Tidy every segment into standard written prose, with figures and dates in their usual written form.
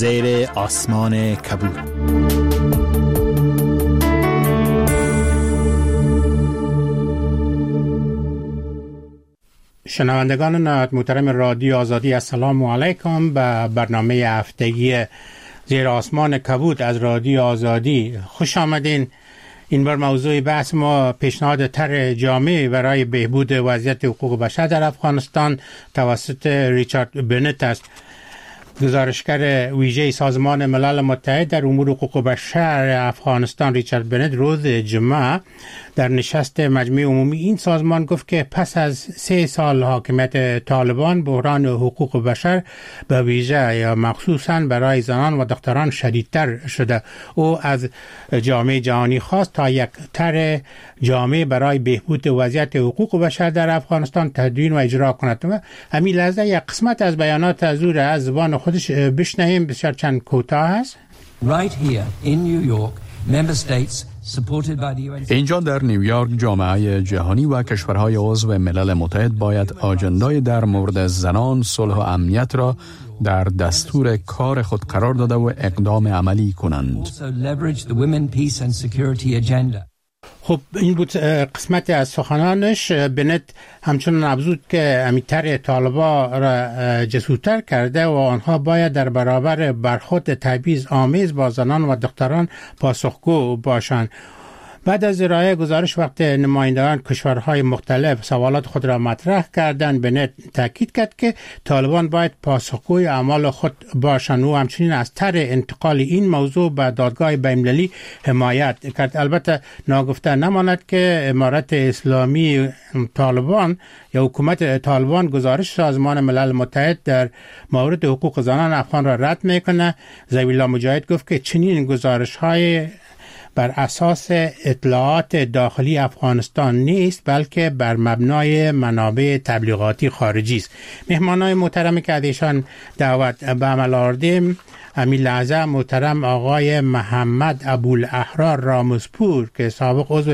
زیر آسمان کبود. شنوندگان محترم رادیو آزادی، السلام علیکم. به برنامه هفتگی زیر آسمان کبود از رادیو آزادی خوش آمدین. این بار موضوع بحث ما پیشنهاد طرح جامع برای بهبود وضعیت حقوق بشر در افغانستان توسط ریچارد بنت است. گزارشگر ویژه سازمان ملل متحد در امور حقوق بشر افغانستان ریچارد بنت روز جمعه در نشست مجمع عمومی این سازمان گفت که پس از 3 سال حاکمیت طالبان بحران حقوق بشر به ویژه یا مخصوصاً برای زنان و دختران شدیدتر شده. او از جامعه جهانی خواست تا یک طرح جامع برای بهبود وضعیت حقوق بشر در افغانستان تدوین و اجرا کند. و همین لحظه یک قسمت از بیانات از او را از زبان خودش بشنویم، بسیار چند کوتاه است. Right here in New York, member states supported by the UN. اینجا در نیویورک جامعه جهانی و کشورهای عضو ملل متحد باید آجندای در مورد زنان، صلح و امنیت را در دستور کار خود قرار داده و اقدام عملی کنند. Also leverage the women, peace and security agenda. خب این بود قسمت از سخنانش. بنت همچنان افزود که امیتر طالبا را جسورتر کرده و آنها باید در برابر برخورد تبعیض آمیز با زنان و دختران پاسخگو باشند. بعد از ارائه گزارش وقت نمایندگان کشورهای مختلف سوالات خود را مطرح کردند، بنت تاکید کرد که طالبان باید پاسخگوی اعمال خود باشند. او همچنین از طرح انتقال این موضوع به دادگاه بین‌المللی حمایت کرد. البته ناگفته نماند که امارت اسلامی طالبان یا حکومت طالبان گزارش سازمان ملل متحد در مورد حقوق زنان افغان را رد میکنه. ذوی‌الله مجاهد گفت که چنین گزارش‌های بر اساس اطلاعات داخلی افغانستان نیست، بلکه بر مبنای منابع تبلیغاتی خارجی است. مهمانای محترمی که ازشان دعوت به عمل آوردیم، همین لحظه محترم آقای محمد ابوالاحرار رامزپور که سابق عضو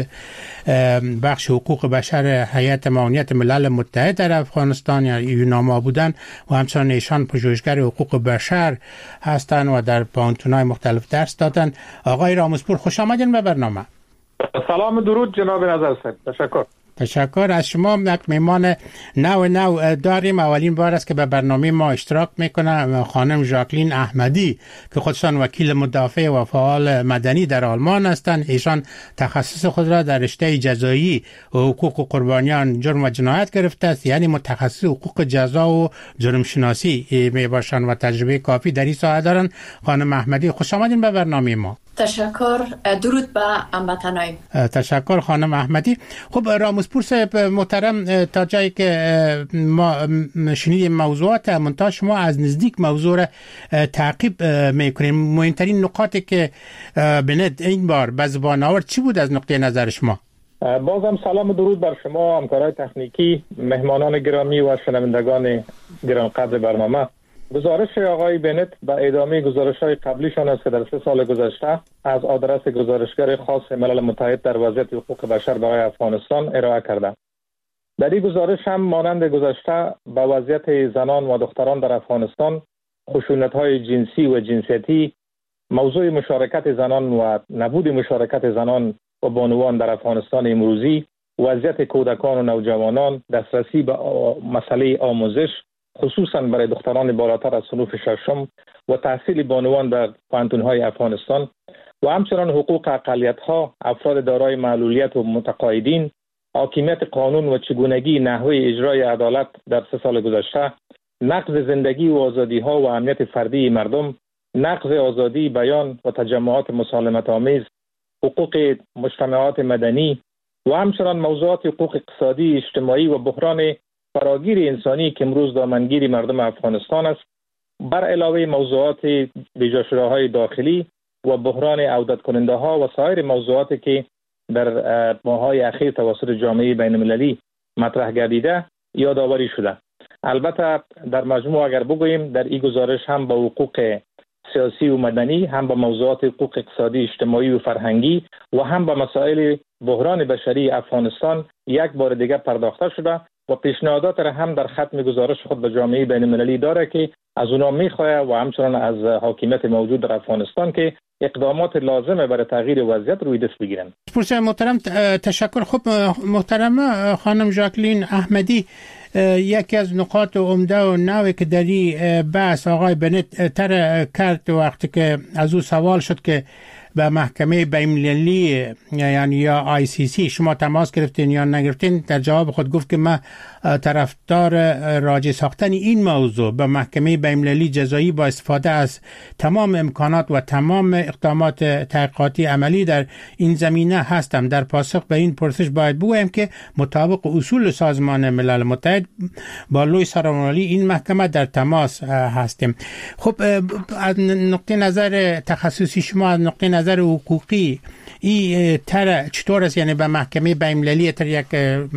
بخش حقوق بشر هیئت معاونیت ملل متحد در افغانستان یا یوناما بودن و همچنین ایشان پژوهشگر حقوق بشر هستند و در پانتونای مختلف درس دادن. آقای رامزپور خوش آمدین به برنامه. سلام درود جناب نظر صاحب. تشکر از شما. یک مهمان نو داریم. اولین بار است که به برنامه ما اشتراک میکنه خانم ژاکلین احمدی که خودشان وکیل مدافع و فعال مدنی در آلمان هستند. ایشان تخصص خود را در رشته جزایی و حقوق قربانیان جرم و جنایت گرفته است، یعنی متخصص حقوق جزا و جرم شناسی می باشند و تجربه کافی در این ساحه دارند. خانم احمدی خوش آمدین به برنامه ما. تشکر. درود به هموطنان. تشکر خانم احمدی. خب رامزپور صاحب محترم، تا جایی که ما شنیدیم موضوعات منتها شما از نزدیک موضوع را تعقیب میکنیم. مهمترین نقاطی که بنت این بار به زبان آورد چی بود از نقطه نظر شما؟ بازم سلام درود بر شما، همکارای تکنیکی، مهمانان گرامی و شنوندگان گرانقدر برنامه. گزارش آقای بنت به ادامه گزارش‌های قبلیشان است که در 3 سال گذشته از آدرس گزارشگر خاص ملل متحد در وضعیت حقوق بشر برای افغانستان ارائه کرده. در این گزارش هم مانند گذشته به وضعیت زنان و دختران در افغانستان، خشونت‌های جنسی و جنسیتی، موضوع مشارکت زنان و نبود مشارکت زنان و بانوان در افغانستان امروزی، وضعیت کودکان و نوجوانان، دسترسی به مسئله آموزش خصوصا برای دختران بالاتر از صنف ششم و تحصیل بانوان در پانتون‌های افغانستان و همچنین حقوق اقلیت‌ها، افراد دارای معلولیت و متقاعدین، حاکمیت قانون و چگونگی نحوه اجرای عدالت در 3 سال گذشته، نقض زندگی و آزادی‌ها و امنیت فردی مردم، نقض آزادی بیان و تجمعات مسالمت آمیز، حقوق مجتمعات مدنی و همچنین موضوعات حقوق اقتصادی، اجتماعی و بحران فراگیر انسانی که امروز دامنگیر مردم افغانستان است، بر علاوه موضوعات بیجا شده‌های داخلی و بحران عودت کننده ها و سایر موضوعاتی که در ماه‌های اخیر توسط جامعه بین‌المللی مطرح گردیده یادآوری شده. البته در مجموع اگر بگوییم در این گزارش هم به حقوق سیاسی و مدنی، هم به موضوعات حقوق اقتصادی، اجتماعی و فرهنگی و هم به مسائل بحران بشری افغانستان یک بار دیگر پرداخته شده و پیشنهادات را هم در ختم گزارش خود به جامعه بین‌المللی داره که از اونا میخواه و همچنان از حاکمیت موجود در افغانستان که اقدامات لازمه برای تغییر وضعیت روی دست بگیرن. محترم تشکر. خب محترم خانم ژاکلین احمدی، یکی از نقاط عمده و نوعی که در این بحث آقای بنت تر کرد وقتی که از او سوال شد که به محکمه بین‌المللی یعنی یا ICC شما تماس گرفتین یا نگرفتین، در جواب خود گفت که من طرفدار راجع ساختن این موضوع به محکمه بین‌المللی جزایی با استفاده از تمام امکانات و تمام اقدامات تحقیقاتی عملی در این زمینه هستم. در پاسخ به این پرسش باید بگویم که مطابق اصول سازمان ملل متحد با لوی سازمانی این محکمه در تماس هستیم. خب از نقطه نظر تخصصی شما، از نقطه نظر حقوقی، این چطور است؟ یعنی به محکمه بین‌المللی تر یک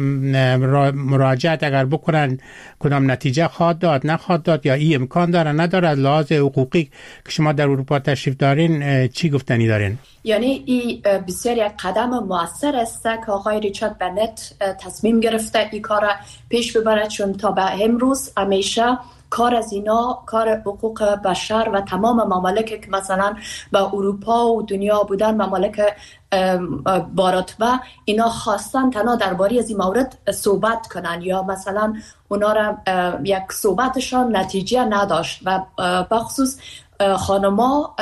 مراجعت اگر بکنن کدام نتیجه خواهد داد نخواهد داد، یا این امکان داره نداره؟ از لحاظ حقوقی که شما در اروپا تشریف دارین چی گفتنی دارین؟ یعنی این بسیار یک قدم موثر است که آقای ریچارد بنت تصمیم گرفته این کار پیش ببره، چون تا به امروز همیشه کار از اینا، کار حقوق بشر و تمام ممالک که مثلا به اروپا و دنیا بودن، ممالک با رتبه، اینا خواستن تنها درباره از این مورد صحبت کنن یا مثلا اونا را یک صحبتشان نتیجه نداشت و بخصوص خانما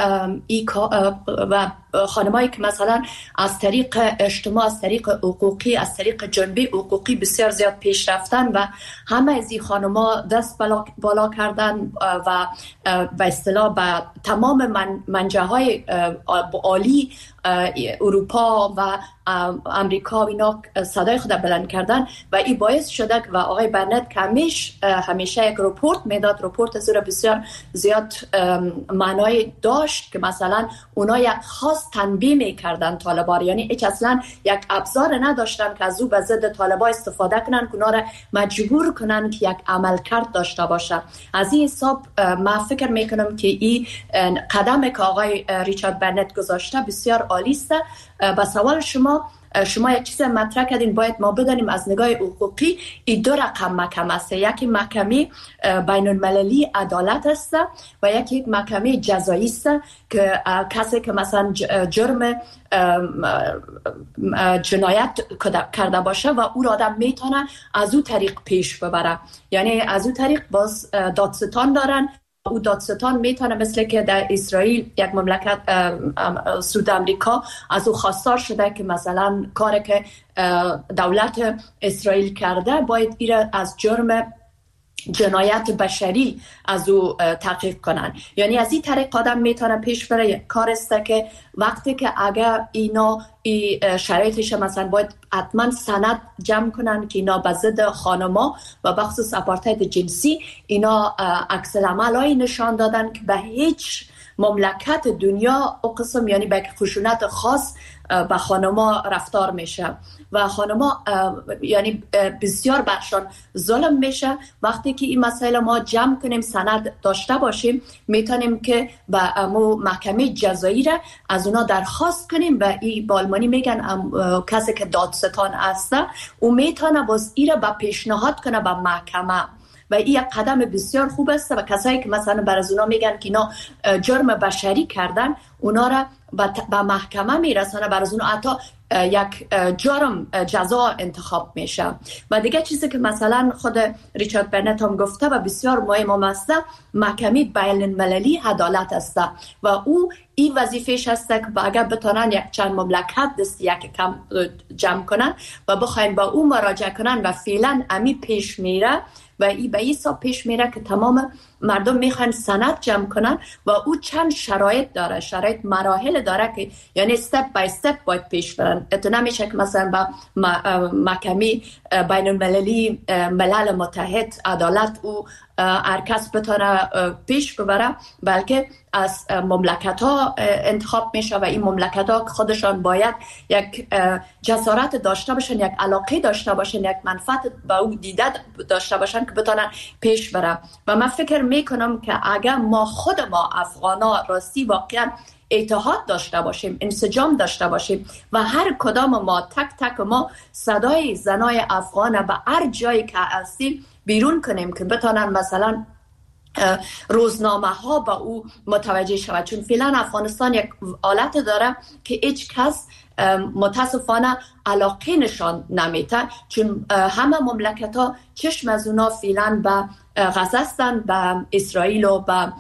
و خانمایی که مثلا از طریق اجتماع، از طریق حقوقی، از طریق جنبه حقوقی بسیار زیاد پیش رفتن و همه از این خانما دست بالا کردن و به اصطلاح به تمام منجه‌های عالی اروپا و امریکا و اینا صدای خود بلند کردن و این باعث شده و آقای بنت که همیشه یک رپورت میداد، رپورت از رو بسیار زیاد معنای داشت که مثلا اونا یک خاص تنبیه میکردن طالبان، یعنی هیچ اصلا یک ابزار نداشتن که از او به ضد طالبان استفاده کنن که اونا را مجبور کنن که یک عملکرد داشته باشه. از این حساب من فکر میکنم که این قدم که آقای ریچارد بنت گذاشته بسیار عالی است. به سوال شما یک چیز مطرح کردین، باید ما بدانیم از نگاه حقوقی این دو رقم محکمه است، یکی محکمه بین المللی عدالت است و یک محکمه جزایی است که کسی که مثلا جرم جنایت کرده باشه و او را آدم میتونه از او طریق پیش ببره، یعنی از او طریق باز دادستان دارن. او دادستان میتونه مثل که در اسرائیل یک مملکت سود امریکا از او خواستار شده که مثلا کاری که دولت اسرائیل کرده باید ایره از جرم جنایت بشری از او تحقیق کنن، یعنی از این طریق آدم میتونه پیش بره. کار است که وقتی که اگر اینا شرایطش مثلا باید حتما سند جمع کنن که اینا به ضد خانما و بخصوص آپارتاید جنسی اینا عکس العملایی نشان دادن که به هیچ مملکت دنیا او قسم یعنی به خشونت خاص به خانما رفتار میشه و خانما یعنی بسیار برشان ظلم میشه. وقتی که این مسائل ما جمع کنیم، سند داشته باشیم، میتونیم که به محکمه جزایی را از اونا درخواست کنیم. به این بالمانی میگن کسی که دادستان است او میتونه باز این را به پیشنهاد کنه به محکمه و این یک قدم بسیار خوب است و کسایی که مثلا بر از اونا میگن که اینا جرم بشری کردن، اونا را به محکمه میرسانه، بر از اونا حتی یک جرم جزا انتخاب میشه. و دیگه چیزی که مثلا خود ریچارد بنت هم گفته و بسیار مهم است، محکمه بین المللی عدالت است و او این وظیفه‌اش است که اگر بتونن یک چند مملکت دست یک کم جمع کنن و بخواین با او مراجعه کنن و فعلا امی پیش میره و این به این حساب پیش میره که تمام مردم میخوان سند جمع کنن و او چند شرایط داره، شرایط مراحل داره که یعنی استپ بای استپ باید پیش برن. اتو نمیشه که مثلا با محکمه بین المللی ملل متحد عدالت او هر کس بتونه پیش ببره، بلکه از مملکت ها انتخاب میشه و این مملکت ها خودشان باید یک جسارت داشته باشن، یک علاقه داشته باشن، یک منفعت با او دیده داشته باشن که بتونن پیش بره. و من فکر میکنم که اگر ما خود ما افغانا راستی واقعا اتحاد داشته باشیم، انسجام داشته باشیم و هر کدام ما تک تک ما صدای زنای افغان به هر جایی که هستیم بیرون کنیم که بتونن مثلا روزنامه ها با او متوجه شود، چون فعلا افغانستان یک حالت داره که هیچ کس متاسفانه علاقه نشان نمیده، چون همه مملکت ها چشم از اونا فعلا به غزه هستن، به اسرائیل و به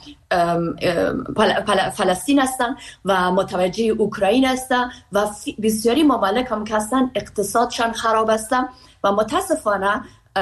فلسطین هستن و متوجه اوکراین هستن و بسیاری ممالک هم که هستن اقتصادشان خراب هستن و متاسفانه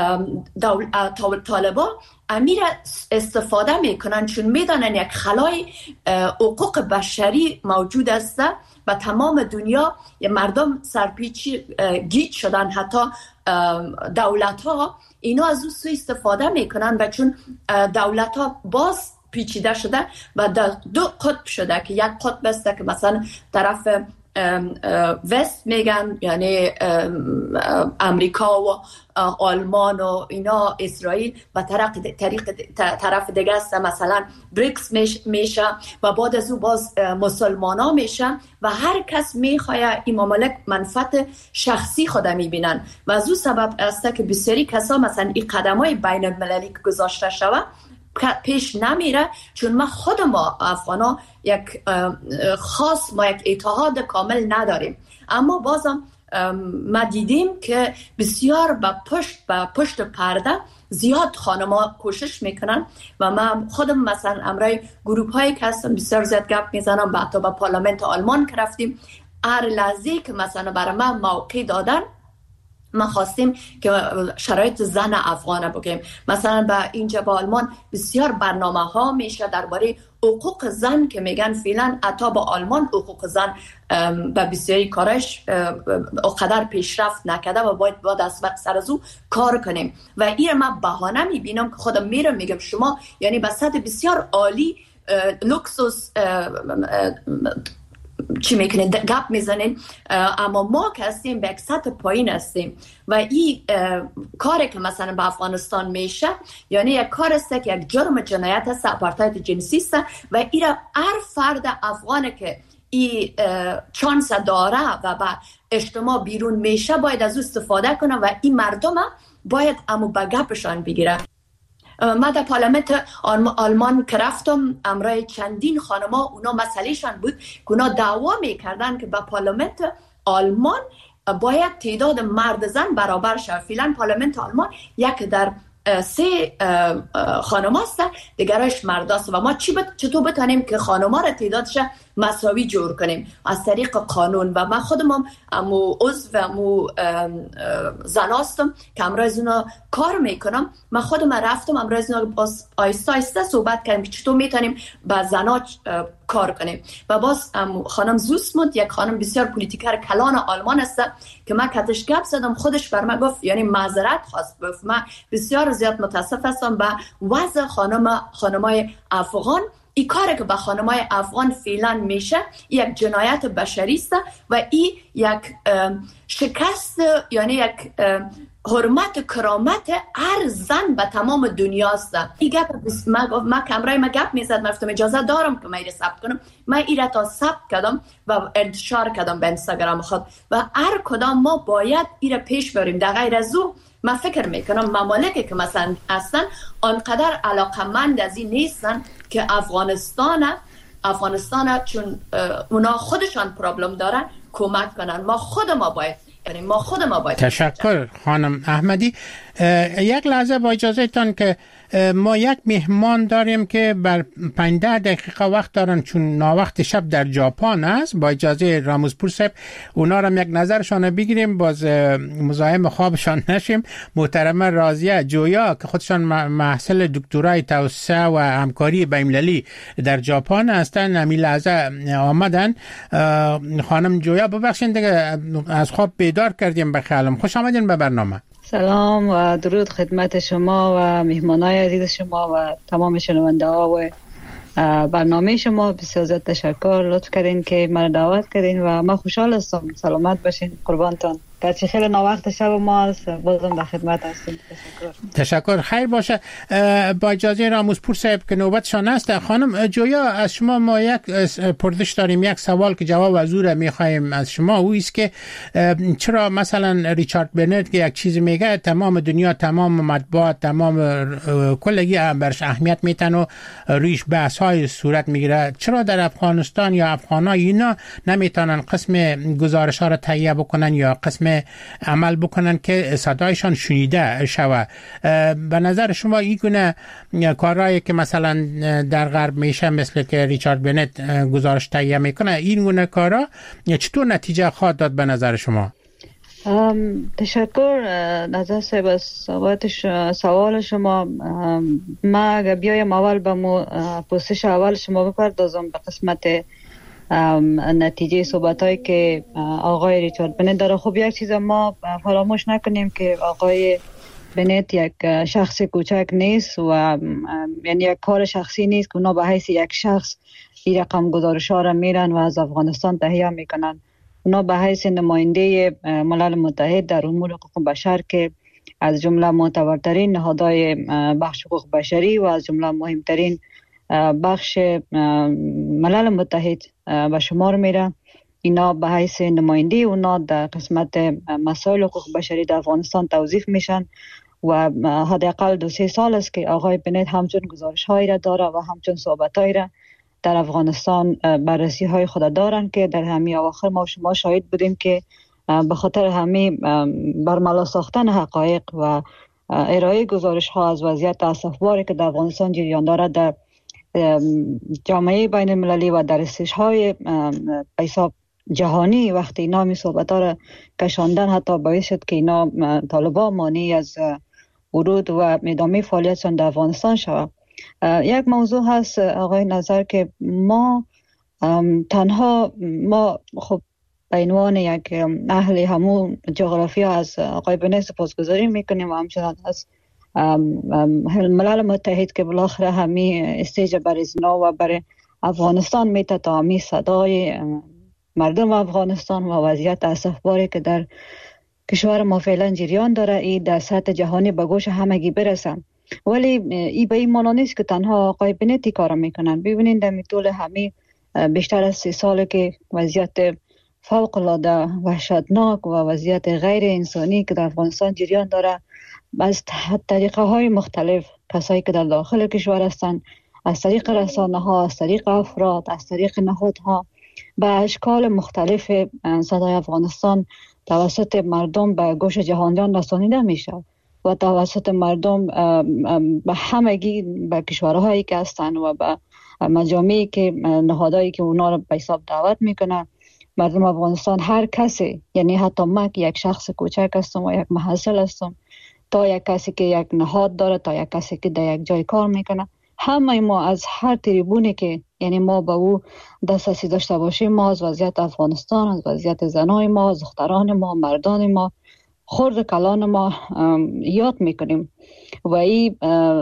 طالبان امیر استفاده میکنن، چون میدانن یک خلای حقوق بشری موجود است و تمام دنیا مردم سرپیچی گیج شدن، حتی دولت ها اینا از او سوء استفاده میکنن و چون دولت ها باز پیچیده شده و در دو قطب شده که یک قطب است که مثلا طرف وست میگن، یعنی امریکا و آلمان و اینا، اسرائیل، و طرف دیگه است مثلا بریکس میشه و بعد از او باز مسلمان ها میشه و هر کس میخواه این ممالک منفعت شخصی خود میبینن و از او سبب است که بسیاری کسا مثلا این قدم های بین المللی که گذاشته شده پیش نمیره، چون ما خود ما افغانا یک خاص ما یک اتحاد کامل نداریم. اما بازم ما دیدیم که بسیار به پشت پرده زیاد خانما کوشش میکنن و ما خودم مثلا امرای گروپ هایی که هستم بسیار زیاد گپ میزنم، با حتی با پارلمنت آلمان که رفتیم هر لحظه که مثلا برای ما موقع دادن ما خواستیم که شرایط زن افغان بگیم. مثلا با اینجا با آلمان بسیار برنامه ها میشه درباره حقوق زن که میگن فعلا حتی با آلمان حقوق زن به بسیاری کارش اقدر پیشرفت نکرده و باید سر از او کار کنیم و این ما بهانه میبینم که خودم میرم میگم شما یعنی به سطح بسیار عالی لوکسوس چی میکنین گپ میزنین، اما ما که هستیم به یک سطح پایین هستیم و این کاری که مثلا به افغانستان میشه یعنی یک کار است که یک جرم جنایت است، آپارتاید جنسی است و این هر فرد افغان که این چانس داره و به اجتماع بیرون میشه باید از او استفاده کنه و این مردم باید امو به گپشان بگیره. من در پارلمنت آلمان که رفتم امرای چندین خانما اونا مسئلهشان بود که اونا دعوا میکردن که با پارلمنت آلمان باید تعداد مرد زن برابر شد. فعلا پارلمنت آلمان یک در 3 خانم است، دیگرش مرد است و ما چطور بتانیم که خانما را تعدادش مساوی جور کنیم از طریق قانون. و من خودم هم عضو زناستم که امروز اونا کار میکنم، من خودم رفتم امروز اونا آیسته آیسته صحبت کردیم که چطور میتونیم با زنا کار کنیم. و باز خانم زوسموند یک خانم بسیار پولیتیکر کلان آلمان است که من کتش گپ زدم، خودش بر من گفت یعنی معذرت خواست، گفت من بسیار زیاد متاسف هستم به وضع خانمای افغان. این کاری که به خانمای افغان فعلا میشه یک جنایت بشری است و این یک شکست یعنی یک حرمت کرامت هر زن به تمام دنیا است. این گپ ما کمرای ما گپ میزد، من گفتم اجازه دارم که من ایره ثبت کنم، من ایره تا ثبت کردم و انتشار کردم به اینستاگرام خود و هر کدام ما باید ایره پیش بریم. در غیر از او من فکر میکنم ممالکی که مثلا اصلا آنقدر علاقمند از این نیستن که افغانستان چون اونا خودشان پرابلم دارن کمک کنن. ما خود ما باید تشکر خانم احمدی. یک لحظه با اجازه تان که ما یک مهمان داریم که بر 5-10 دقیقه وقت دارن چون ناوقت شب در ژاپن است. با اجازه راموزپور صاحب اونا را یک نظرشان بگیریم، باز مزاحم خوابشان نشیم. محترمه راضیه جویا که خودشان محصل دکترای توسعه و همکاری بین‌المللی در ژاپن هستن، همین لحظه آمدن. خانم جویا ببخشید دیگه از خواب بیدار کردیم به خیالم. خوش آمدین به برنامه. سلام و درود خدمت شما و مهمانای عزیز شما و تمام شنونده ها و برنامه شما. بسیار زیاد تشکر، لطف کردین که من دعوت کردین و من خوشحال هستم. سلامت باشین، قربانتان. گرچه خیلی ناوقت شب ما است، بازم در خدمت هستیم. تشکر. خیر باشه. با اجازه راموزپور صاحب که نوبتشان است، خانم جویا از شما ما یک پرسش داریم، یک سوال که جواب از او را میخوایم از شما. او است که چرا مثلا ریچارد بنت که یک چیز میگه تمام دنیا، تمام مطبوعات، تمام کلگی برش اهمیت میتن و رویش بحث های صورت میگیره، چرا در افغانستان یا افغانا اینا نمیتونن قسم گزارش ها را تهیه بکنن یا قسم عمل بکنن که صدایشان شنیده شود؟ به نظر شما این گونه کارهایی که مثلا در غرب میشه، مثل که ریچارد بنت گزارش تهیه میکنه، این گونه کارها چطور نتیجه خواهد داد به نظر شما؟ تشکر نظر صاحب از سوال شما. ما اگر بیایم اول به پرسش اول شما بپردازم به قسمت نتیجه صحبتایی که آقای ریچارد بنت داره. خب یک چیز ما فراموش نکنیم که آقای بنت یک شخص کوچک نیست و یعنی یک کار شخصی نیست که اونا به حیث یک شخص این رقم گزارش ها را میرن و از افغانستان تهیه میکنن. اونا به حیث نماینده ملل متحد در امور حقوق بشر که از جمله معتبرترین نهادهای بخش حقوق بشری و از جمله مهمترین بخش ملل متحد به شمار میره، اینا به حیث نماینده اونا در قسمت مسائل حقوق بشری در افغانستان توظیف میشن و حداقل 2-3 سال است که آقای بنت همچون گزارش هایی را داره و همچون صحبت هایی را در افغانستان بررسی های خود دارن که در همین اواخر ما شما شاهد بودیم که به خاطر همین برملا ساختن حقایق و ارائه گزارش ها از وضعیت اسفباری که در افغانستان جریان دارد در جامعه بین المللی و در استش های حساب جهانی، وقتی اینا می صحبت ها را کشاندن حتی باعث شد که اینا طالبان مانع از ورود و ادامه فعالیتشان در افغانستان شود. یک موضوع هست آقای نظر که ما تنها ما خب به عنوان یک اهل همون جغرافیا از آقای بنت سپاسگزاری میکنیم و همچنان از ملل متحد که بالاخره همین استیج برای زنا و برای افغانستان میته تا همین صدای مردم افغانستان و وضعیت اسفباری که در کشور ما فعلا جریان داره این در سطح جهانی به گوش همگی برسن. ولی این به این مانا نیست که تنها آقای بنت کار میکنن. ببینید در طول همین بیشتر از 3 ساله که وضعیت فوق العاده وحشتناک و وضعیت غیر انسانی که در افغانستان جریان داره، از طریقه های مختلف کسایی که در داخل کشور هستند، از طریق رسانه ها، از طریق افراد، از طریق نهادها، به اشکال مختلف صدای افغانستان توسط مردم به گوش جهانیان رسانیده میشه و توسط مردم به همگی، به کشورهایی که هستند و به مجامعی که نهادهایی که اونا رو به حساب دعوت میکنن، مردم افغانستان هر کسی، یعنی حتی من که یک شخص کوچک هستم و یک محصل هستم، تا یک کسی که یک نهاد داره، تا یک کسی که در یک جای کار میکنه، همه ما از هر تریبونی که یعنی ما با او دسترسی داشته باشیم، ما از وضعیت افغانستان، از وضعیت زنای ما، از دختران ما، مردان ما، خرد کلان ما یاد میکنیم و این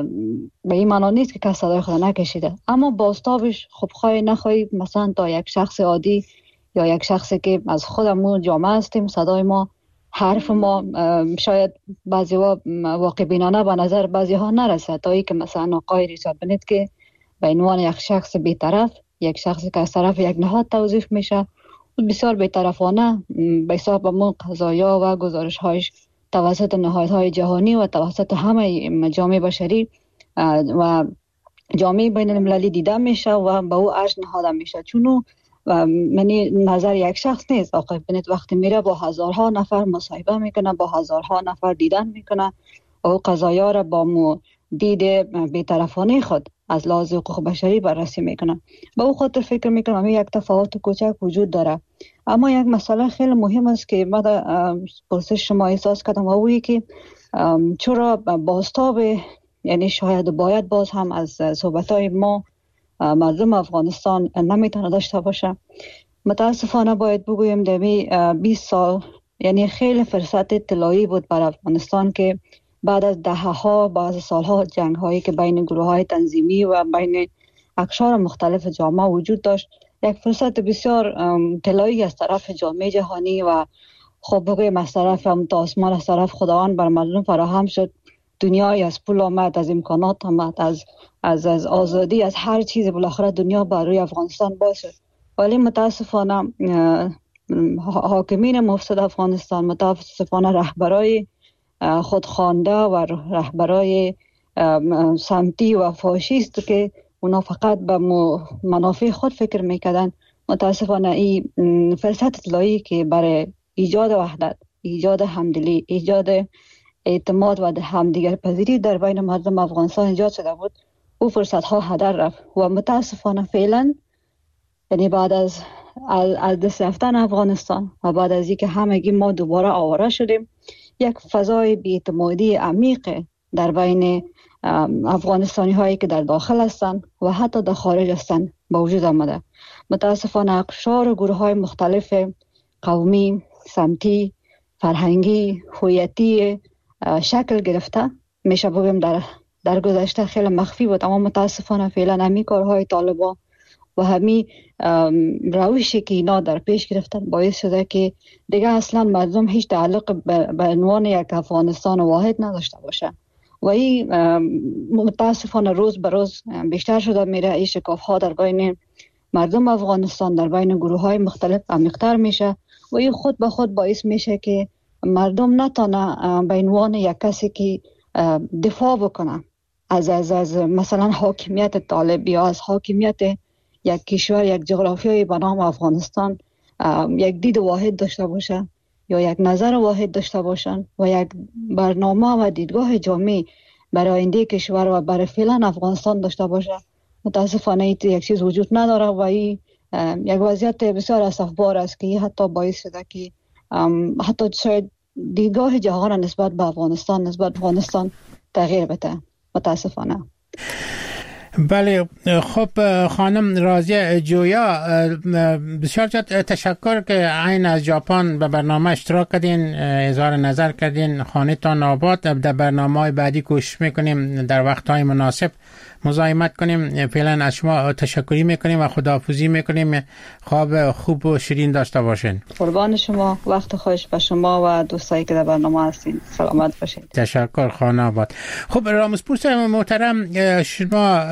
به این معنا نیست که کس صدای خود نکشیده، اما بازتابش خب خواهی نخواهی مثلا تا یک شخص عادی یا یک شخصی که از خودمون جامعه هستیم، صدای ما، حرف ما شاید بعضی واقع بینانه به نظر بعضی ها نرسه، تا ای که مثلا آقای ریچارد بنت که به عنوان یک شخص بی‌طرف، یک شخصی که از طرف یک نهاد توظیف میشه، بسیار بی‌طرفانه به حساب ما قضایا و گزارش هایش توسط نهادهای جهانی و توسط همه مجامع بشری و جامعه بین المللی دیده میشه و به او ارج نهاده میشه. چون منی نظر یک شخص نیست. آقای بنت وقتی میره با هزارها نفر مصاحبه میکنه، با هزارها نفر دیدن میکنه و او قضایا را با دید بی‌طرفانه خود از لحاظ حقوق بشری بررسی میکنه. با او خاطر فکر میکنم یک تفاوت کوچک وجود داره، اما یک مسئله خیلی مهم است که من در پرسش شما احساس کردم و اویی که چرا بازتاب، یعنی شاید باید باز هم از صحبتهای ما مردم افغانستان نمیتونه داشته باشه. متاسفانه باید بگویم در 20 سال یعنی خیلی فرصت طلایی بود بر افغانستان که بعد از دهه‌ها، بعد از سالها جنگ هایی که بین گروه های تنظیمی و بین اقشار مختلف جامعه وجود داشت، یک فرصت بسیار طلایی از طرف جامعه جهانی و خب بگویم از طرف هم تا آسمان از طرف خداوند بر مردم فراهم شد، دنیای از پول آمد، از امکانات آمد، از آزادی، از هر چیز، بالاخره دنیا بر روی افغانستان باشه. ولی متاسفانه حاکمین مفسد افغانستان، متاسفانه رهبرای خودخوانده و رهبرای سمتی و فاشیست که اونا فقط به منافع خود فکر میکردن، متاسفانه این فرصت اطلاعی که برای ایجاد وحدت، ایجاد همدلی، ایجاد اعتماد و همدیگر پذیری در بین مردم افغانستان ایجاد شده بود، او فرصت ها هدر رفت و متاسفانه فعلا، یعنی بعد از دست رفتن افغانستان و بعد از اینکه همگی ما دوباره آواره شدیم، یک فضای بی‌اعتمادی عمیق در بین افغانستانی هایی که در داخل هستند و حتی در خارج هستند به وجود آمده. متاسفانه اقشار و گروه های مختلف قومی، سمتی، فرهنگی، هویتی شکل گرفته. میشه بگیم در گذشته خیلی مخفی بود، اما متاسفانه فعلا همین کارهای طالبان و همین روشی که اینا در پیش گرفتن باعث شده که دیگه اصلا مردم هیچ تعلق به عنوان یک افغانستان واحد نداشته باشه و این متاسفانه روز به روز بیشتر شده میره. این شکاف ها در بین مردم افغانستان، در بین گروه های مختلف عمیق‌تر میشه و این خود به خود باعث میشه که مردم نتونه به عنوان یک کسی که دفاع بکنه از مثلا حاکمیت طالب یا از حاکمیت یک کشور، یک جغرافیای به نام افغانستان یک دید واحد داشته باشه یا یک نظر واحد داشته باشن و یک برنامه و دیدگاه جامع برای آینده کشور و برای فعلا افغانستان داشته باشه. متاسفانه یک چیز وجود نداره و این یک وضعیت بسیار اسفبار است که حتی باعث شده که حتی شاید دیدگاه جهان نسبت به افغانستان تغییر بده. متاسفانه. بله، خب خانم راضیه جویا، بسیار تشکر که عین از ژاپن به برنامه اشتراک کردین، اظهار نظر کردین. خانه تان آباد. در برنامه‌های بعدی کوشش میکنیم در وقت‌های مناسب مزاحمت کنیم. فعلا از شما تشکری میکنیم و خداحافظی میکنیم. خواب خوب و شیرین داشته باشین. قربان شما، وقت خوش به شما و دوستایی که در برنامه هستین. سلامت باشید. تشکر خانه آباد. خب رامسپور محترم، شما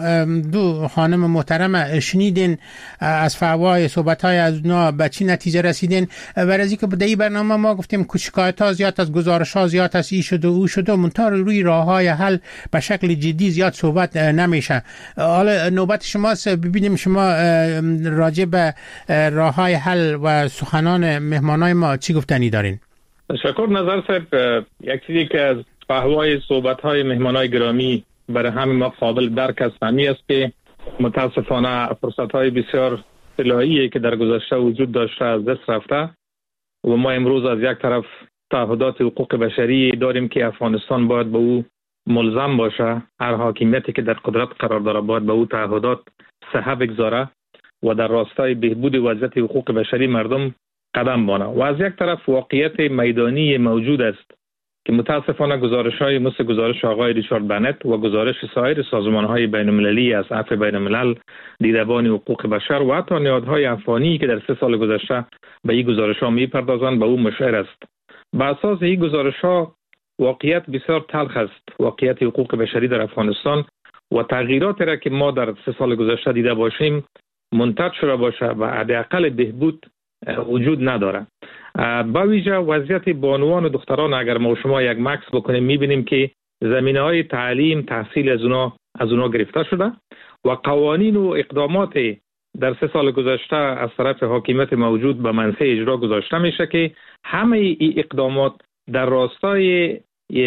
دو خانم محترم شنیدین از فوای صحبت‌های از اونا به چی نتیجه رسیدین؟ برای که در این برنامه ما گفتیم شکایت‌ها زیاد، از گزارش‌ها زیاد، از این شده و او شده، منتها روی راه‌های حل به شکل جدی زیاد صحبت نمیشه. حالا نوبت شماست، ببینیم شما راجع به راه‌های حل و سخنان مهمانای ما چی گفتنی دارین؟ تشکر نظر صاحب. یک چیزی که از فوای صحبت‌های مهمانای گرامی برای همین ما قابل درک است همی است که متاسفانه فرصت‌های بسیار طلایی که در گذشته وجود داشته از دست رفته و ما امروز از یک طرف تعهدات حقوق بشری داریم که افغانستان باید به او ملزم باشه، هر حاکمیتی که در قدرت قرار داره باید به او تعهدات صحه بگذاره و در راستای بهبود وضعیت حقوق بشری مردم قدم بانه. و از یک طرف واقعیت میدانی موجود است که متاسفانه گزارش‌های مثل گزارش آقای ریچارد بنت و گزارش سایر سازمان‌های بین‌المللی از عفو بین‌الملل، دیدبان حقوق بشر و حتی نهادهای افغانی که در 3 سال گذشته به این گزارش‌ها می‌پردازند به او مشعر است. بر اساس این گزارش‌ها واقعیت بسیار تلخ است، واقعیت حقوق بشری در افغانستان و تغییراتی را که ما در 3 سال گذشته دیده باشیم منتج شده باشه و حداقل بهبود وجود نداره. با ویژه وضعیت بانوان و دختران اگر ما شما یک مکس بکنیم میبینیم که زمینه‌های تعلیم، تحصیل از اونا گرفته شده و قوانین و اقدامات در 3 سال گذشته از طرف حاکمیت موجود به منصه اجرا گذاشته میشه که همه این اقدامات در راستای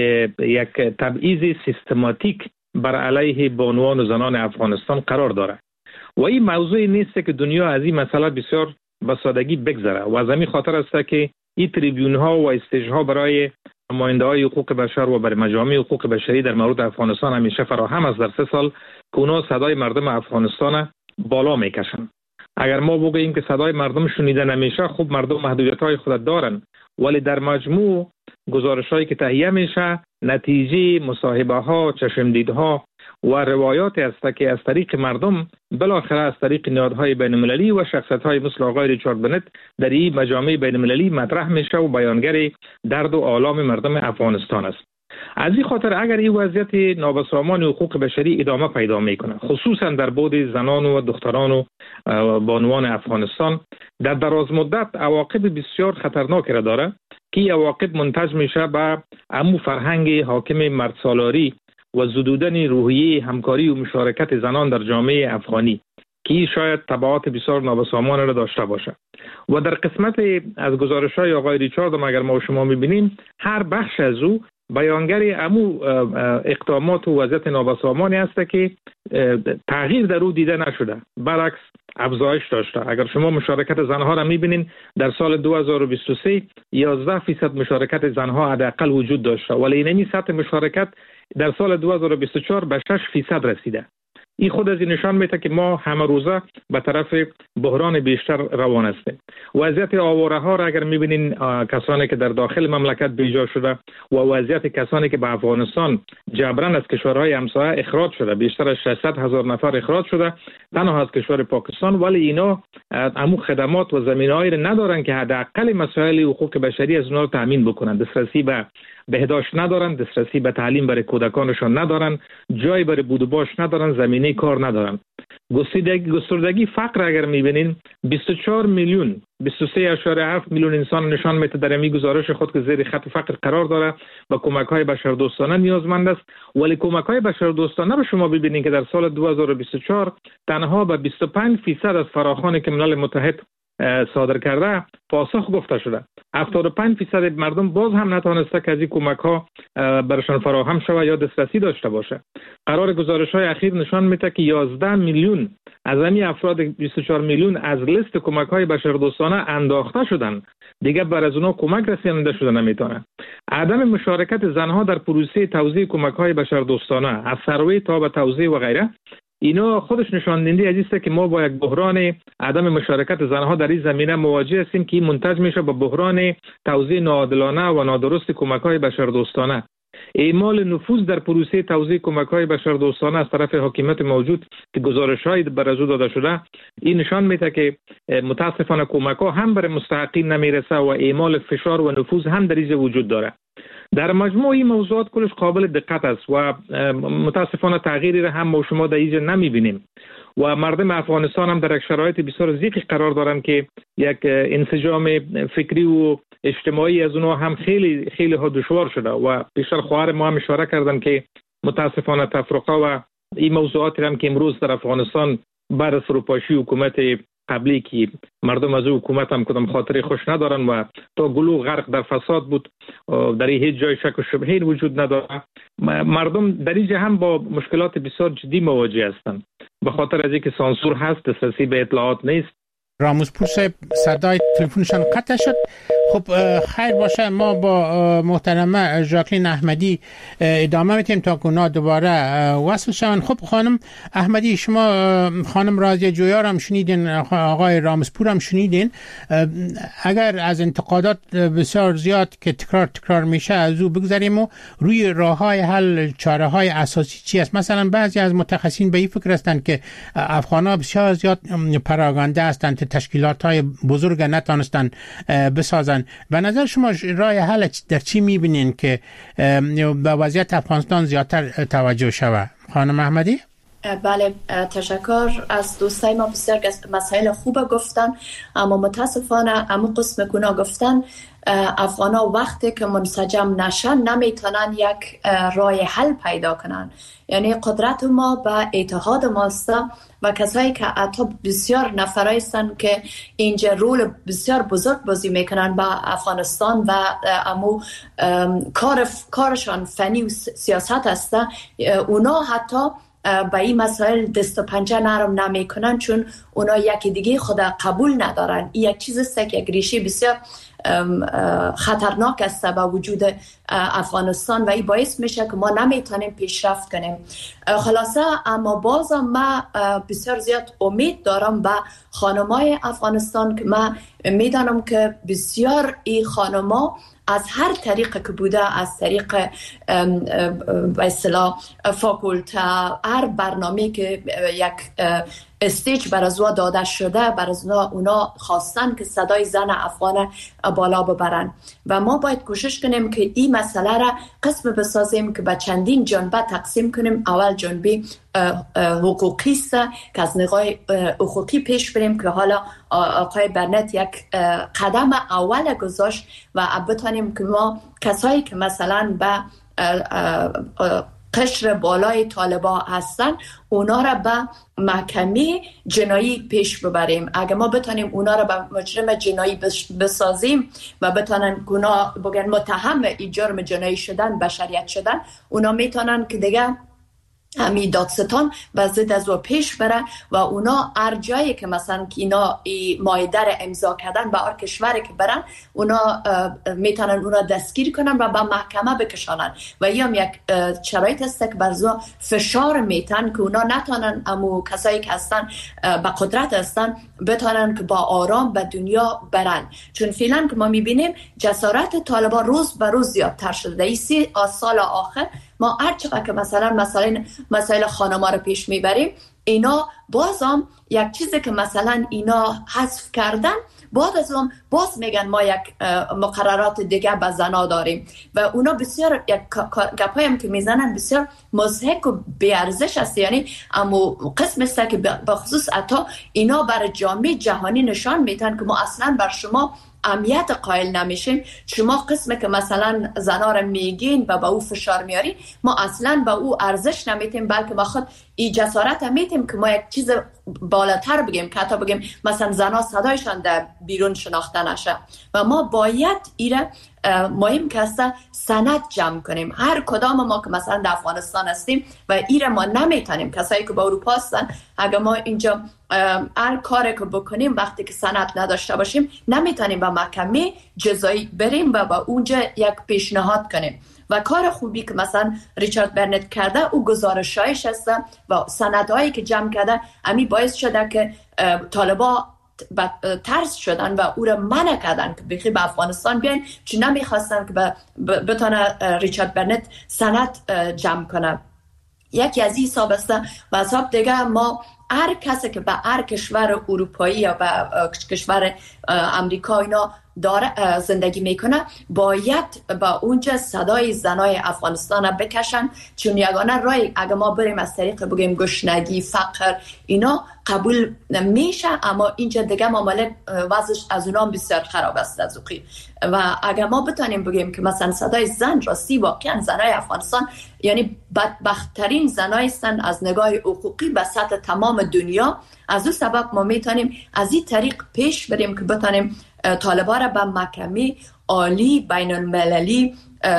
یک تبعیض سیستماتیک بر علیه بانوان و زنان افغانستان قرار داره و این موضوع نیست که دنیا از این مسئله بسیار به سادگی بگذره و از همین خاطر است که این تریبیون ها و استیج ها برای نماینده های حقوق بشر و برای مجامع حقوق بشری در مورد افغانستان همیشه فراهم است در 3 سال که اونا صدای مردم افغانستان بالا میکشن. اگر ما بگوییم که صدای مردم شنیده نمیشه، خب مردم محدودیت های خود دارن، ولی در مجموع گزارش هایی که تهیه میشه، نتیجه مصاحبه ها، چشمدیدها و روایات است که از طریق مردم بالاخره از طریق نهادهای بین‌المللی و شخصیت‌های مثل آقای ریچارد بنت در این مجامع بین‌المللی مطرح میشه و بیانگر درد و آلام مردم افغانستان است. از این خاطر اگر این وضعیت نابسامان حقوق بشری ادامه پیدا میکنه، خصوصا در بعد زنان و دختران و بانوان افغانستان، در دراز مدت عواقب بسیار خطرناکی را داره که عواقب منتج میشه به عمو فرهنگ حاکم مردسالاری و زدودن روحیه همکاری و مشارکت زنان در جامعه افغانی که شاید تبعات بسیار نابسامان را داشته باشه. و در قسمت از گزارش‌های آقای ریچارد اگر ما شما می‌بینیم، هر بخش از او بیانگر امو اقدامات و وضعیت نابسامانی است که تغییر در او دیده نشده، برعکس افزایش داشته. اگر شما مشارکت زنها را می‌بینین، در سال 2023 11% مشارکت زنها حداقل وجود داشته، ولی اینمی سطح مشارکت در سال 2024 به 6% رسیده. این خود از این نشان میده که ما همه روزه به طرف بحران بیشتر روان هستیم. وضعیت آواره ها را اگر میبینین، کسانی که در داخل مملکت بیجا شده و وضعیت کسانی که به افغانستان جبران از کشورهای همسایه اخراج شده، بیشتر از 600,000 نفر اخراج شده تنها از کشور پاکستان، ولی اینا امو خدمات و زمینه‌ای را ندارن که حداقل مسائل حقوق بشری از اونا رو تامین بکنن. دسترسی به بهداشت ندارن، دسترسی به تعلیم برای کودکانشان ندارن، جای برای بود و باش ندارن، زمینه کار ندارن. گستردگی فقر اگر میبینین 24 میلیون 23.7 میلیون انسان نشان میده در این گزارش خود که زیر خط فقر قرار داره و کمک‌های بشردوستانه نیازمند است. ولی کمک‌های بشردوستانه به شما ببینید که در سال 2024 تنها به 25% از فراخوانی که ملل متحد صادر کرده پاسخ گفته شده. 75% مردم باز هم نتوانسته که از این کمک‌ها برشان فراهم شود یا دسترسی داشته باشه. قرار گزارش‌های اخیر نشان میده که 11 میلیون از همین افراد 24 میلیون از لیست کمک‌های بشردوستانه انداخته شدن، دیگه بر از اونها کمک رسانده شده نمیتونه. عدم مشارکت زنها در پروسه توزیع کمک‌های بشردوستانه از سروی تا به توزیع و غیره، اینا خودش نشان دهنده است که ما با یک بحران عدم مشارکت زنها در این زمینه مواجه هستیم که منتج میشه به بحران توزیع ناعادلانه و نادرست کمک‌های بشردوستانه. اعمال نفوذ در پروسه توزیع کمک‌های بشردوستانه از طرف حکومت موجود که گزارش‌های بر از او داده شده، این نشان میده که متاسفانه کمک‌ها هم بر مستحقین نمیرسه و اعمال فشار و نفوذ هم در این وجود داره. در مجموع این موضوعات کلش قابل دقت است و متاسفانه تغییری را هم ما شما در اینجا نمیبینیم و مردم افغانستان هم در یک شرایط بسیار ضیقی قرار دارن که یک انسجام فکری و اجتماعی از اونها هم خیلی خیلی ها دشوار شده و بیشتر خواهر ما هم اشاره کردن که متاسفانه تفرقه و این موضوعاتی هم که امروز در افغانستان بعد از فروپاشی حکومت قبلی که مردم از حکومت هم کدام خاطری خوش ندارن و تا گلو غرق در فساد بود، در هیچ جای شک و شبهه وجود نداره. مردم در اینجا هم با مشکلات بسیار جدی مواجه هستند به خاطر از اینکه سانسور هست، دسترسی به اطلاعات نیست. راموزپور صاحب صدای تلفنشان قطع شد. خب خیر باشه، ما با محترمه ژاکلین احمدی ادامه میتیم تا اونا دوباره وصل شون. خب خانم احمدی، شما خانم راضیه جویار هم شنیدین، آقای راموزپور هم شنیدین. اگر از انتقادات بسیار زیاد که تکرار میشه از او بگذاریم و روی راههای حل، چاره‌های اساسی چی است؟ مثلا بعضی از متخصصین به این فکر هستند که افغان‌ها بسیار زیاد پراگنده هستند، تشکیلات‌های بزرگ نتونستن بسازن. به نظر شما راه حل در چی می‌بینین که به وضعیت افغانستان زیادتر توجه شود؟ خانم احمدی؟ بله، تشکر از دوستای ما، بسیار مسائل خوب گفتن، اما متاسفانه اما قسم کونا گفتن افغانا وقتی که منسجم نشن نمیتونن یک راه حل پیدا کنن. یعنی قدرت ما به اتحاد ماست و کسایی که حتی بسیار نفرایی هستن که اینجا رول بسیار بزرگ بازی میکنن با افغانستان و امو کارشان فنی و سیاست هست، اونا حتی با این مسائل دست و پنجه نرم نمی کنن، چون اونا یکی دیگه خود قبول ندارن. این یک چیز است که یک ریشه بسیار خطرناک است با وجود افغانستان و این باعث میشه که ما نمیتونیم پیشرفت کنیم. خلاصه اما بازم ما بسیار زیاد امید دارم به خانمای افغانستان که ما میدانم که بسیار این خانما از هر طریق که بوده، از طریق به اصطلاح فاکولته، هر برنامه که یک استیج بر ازوا داده شده، بر اونا خواستن که صدای زن افغان بالا ببرن و ما باید کوشش کنیم که این مسئله را قسم بسازیم که به چندین جنبه تقسیم کنیم. اول جنبه حقوقی است که از نگاه حقوقی پیش بریم که حالا آقای برنت یک قدم اول گذاشت و بتانیم که ما کسایی که مثلا به قشر بالای طالبا هستن اونا را به محکمه جنایی پیش ببریم. اگه ما بتانیم اونا را به مجرم جنایی بسازیم و بتانن گناه بگن متهم ای جرم جنایی شدن، بشریت شدن، اونا میتونن که دیگه همی دادستان به ضد از او پیش بره و اونا هر جایی که مثلا که اینا مایده را امضا کردن به هر کشوری که برن، اونا میتونن اونا دستگیر کنن و به محکمه بکشانن و یا یک شرایط است که برزو فشار میتن که اونا نتونن امو کسایی که هستن به قدرت هستن بتونن که با آرام به دنیا برن. چون فعلا که ما میبینیم جسارت طالبان روز به روز زیادتر شده. در این 3 سال آخر ما هر چقدر که مثلا مسائل خانما رو پیش میبریم، اینا بازم یک چیزی که مثلا اینا حذف کردن، بعد از اون باز میگن ما یک مقررات دیگه به زنا داریم و اونا بسیار یک گپایی هم که میزنن بسیار مضحک و بیارزش است. یعنی اما قسم است که به خصوص حتی اینا بر جامعه جهانی نشان میدن که ما اصلا بر شما اهمیت قائل نمیشیم. شما قسمی که مثلا زنا رو میگین و به او فشار میارین، ما اصلا به او ارزش نمیتیم، بلکه ما خود ای جسارت میتیم که ما یک چیز بالاتر بگیم که حتی بگیم مثلا زنا صدایشان در بیرون شناخته نشه. و ما باید ایره مهم که است سند جمع کنیم. هر کدام ما که مثلا در افغانستان هستیم و ایره ما نمیتونیم، کسایی که با اروپا هستن، اگر ما اینجا هر کاری که بکنیم وقتی که سند نداشته باشیم نمیتونیم به محکمه جزایی بریم و با اونجا یک پیشنهاد کنیم. و کار خوبی که مثلا ریچارد برنت کرده او گزارشایش هست و سندهایی که جمع کرده امی باعث شده که طالبا ترس شدن و او را منع کردن که بخی به افغانستان بیاین، چون نمیخواستن که بتونه ریچارد برنت سند جمع کنه. یکی از این حساب است و حساب دیگه ما هر کسی که به هر کشور اروپایی یا به کشور امریکا اینا داره زندگی میکنه باید با اونجا صدای زنای افغانستان بکشن، چون یگانه رای اگه ما بریم از طریق بگیم گشنگی، فقر اینا قبول میشه، اما اینجا دیگه معامله وضعش از اونا بسیار خراب است از اوقی. و اگه ما بتونیم بگیم که مثلا صدای زن راستی واقعا زنای افغانستان یعنی بدبختترین زنای هستن از نگاه حقوقی به سطح تمام دنیا، از اون سبب ما میتونیم از این طریق پیش بریم که بتونیم طالبان را به محکمه عالی بین المللی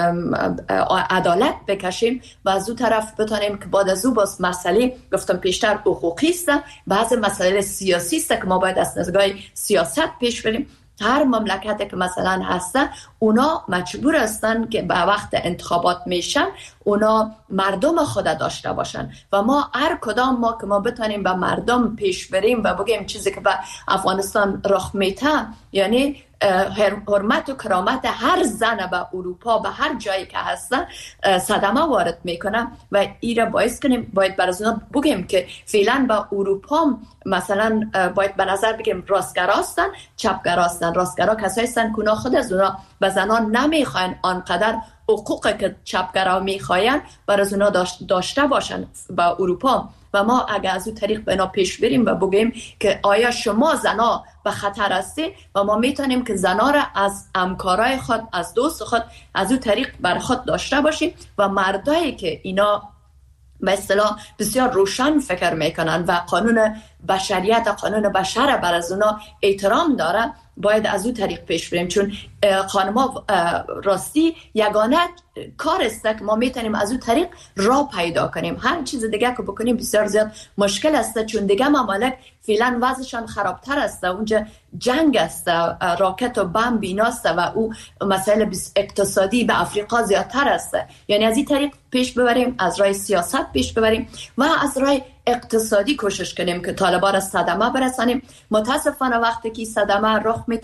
عدالت بکشیم و از اون طرف بتونیم که بعد از اون باز مسئله گفتم پیشتر حقوقی است، بعض مسائل سیاسی است که ما باید از نگاه سیاست پیش بریم. هر مملکتی که مثلا هسته اونا مجبور هستن که به وقت انتخابات میشن اونا مردم خود داشته باشن و ما هر کدام ما که ما بتونیم به مردم پیش بریم و بگیم چیزی که به افغانستان رخ میته، یعنی حرمت و کرامت هر زن به اروپا به هر جایی که هستن صدمه وارد میکنه و ایره باعث کنیم باید برای اونا بگیم که فعلا به اروپا مثلا باید به نظر بگیم راستگراستن، چپگراستن. راستگرا کسایی هستن که اونا خود از اونا به زنان نمیخواین آنقدر حقوقی که چپگرا میخواین برای اونا داشته باشن به اروپا. و ما اگر از اون طریق به اینا پیش بریم و بگیم که آیا شما زنا به خطر هستی و ما میتونیم که زنا را از همکارای خود، از دوست خود از اون طریق بر خود داشته باشیم و مردایی که اینا به اصطلاح بسیار روشن فکر میکنن و قانون بشریت و قانون بشر بر از اونا احترام داره باید از اون طریق پیش بریم، چون خانما راستی یگانه کار است که ما میتونیم از اون طریق راه پیدا کنیم. هر چیز دیگه که بکنیم بسیار زیاد مشکل است، چون دیگه ممالک فعلا وضعشان خرابتر است، اونجا جنگ است، راکت و بم بیناست و او مسائل اقتصادی به افریقا زیادتر است. یعنی از این طریق پیش ببریم، از راه سیاست پیش ببریم و از راه اقتصادی کوشش کنیم که طالبان را صدمه برسانیم. متاسفانه وقتی که صدمه رخ میده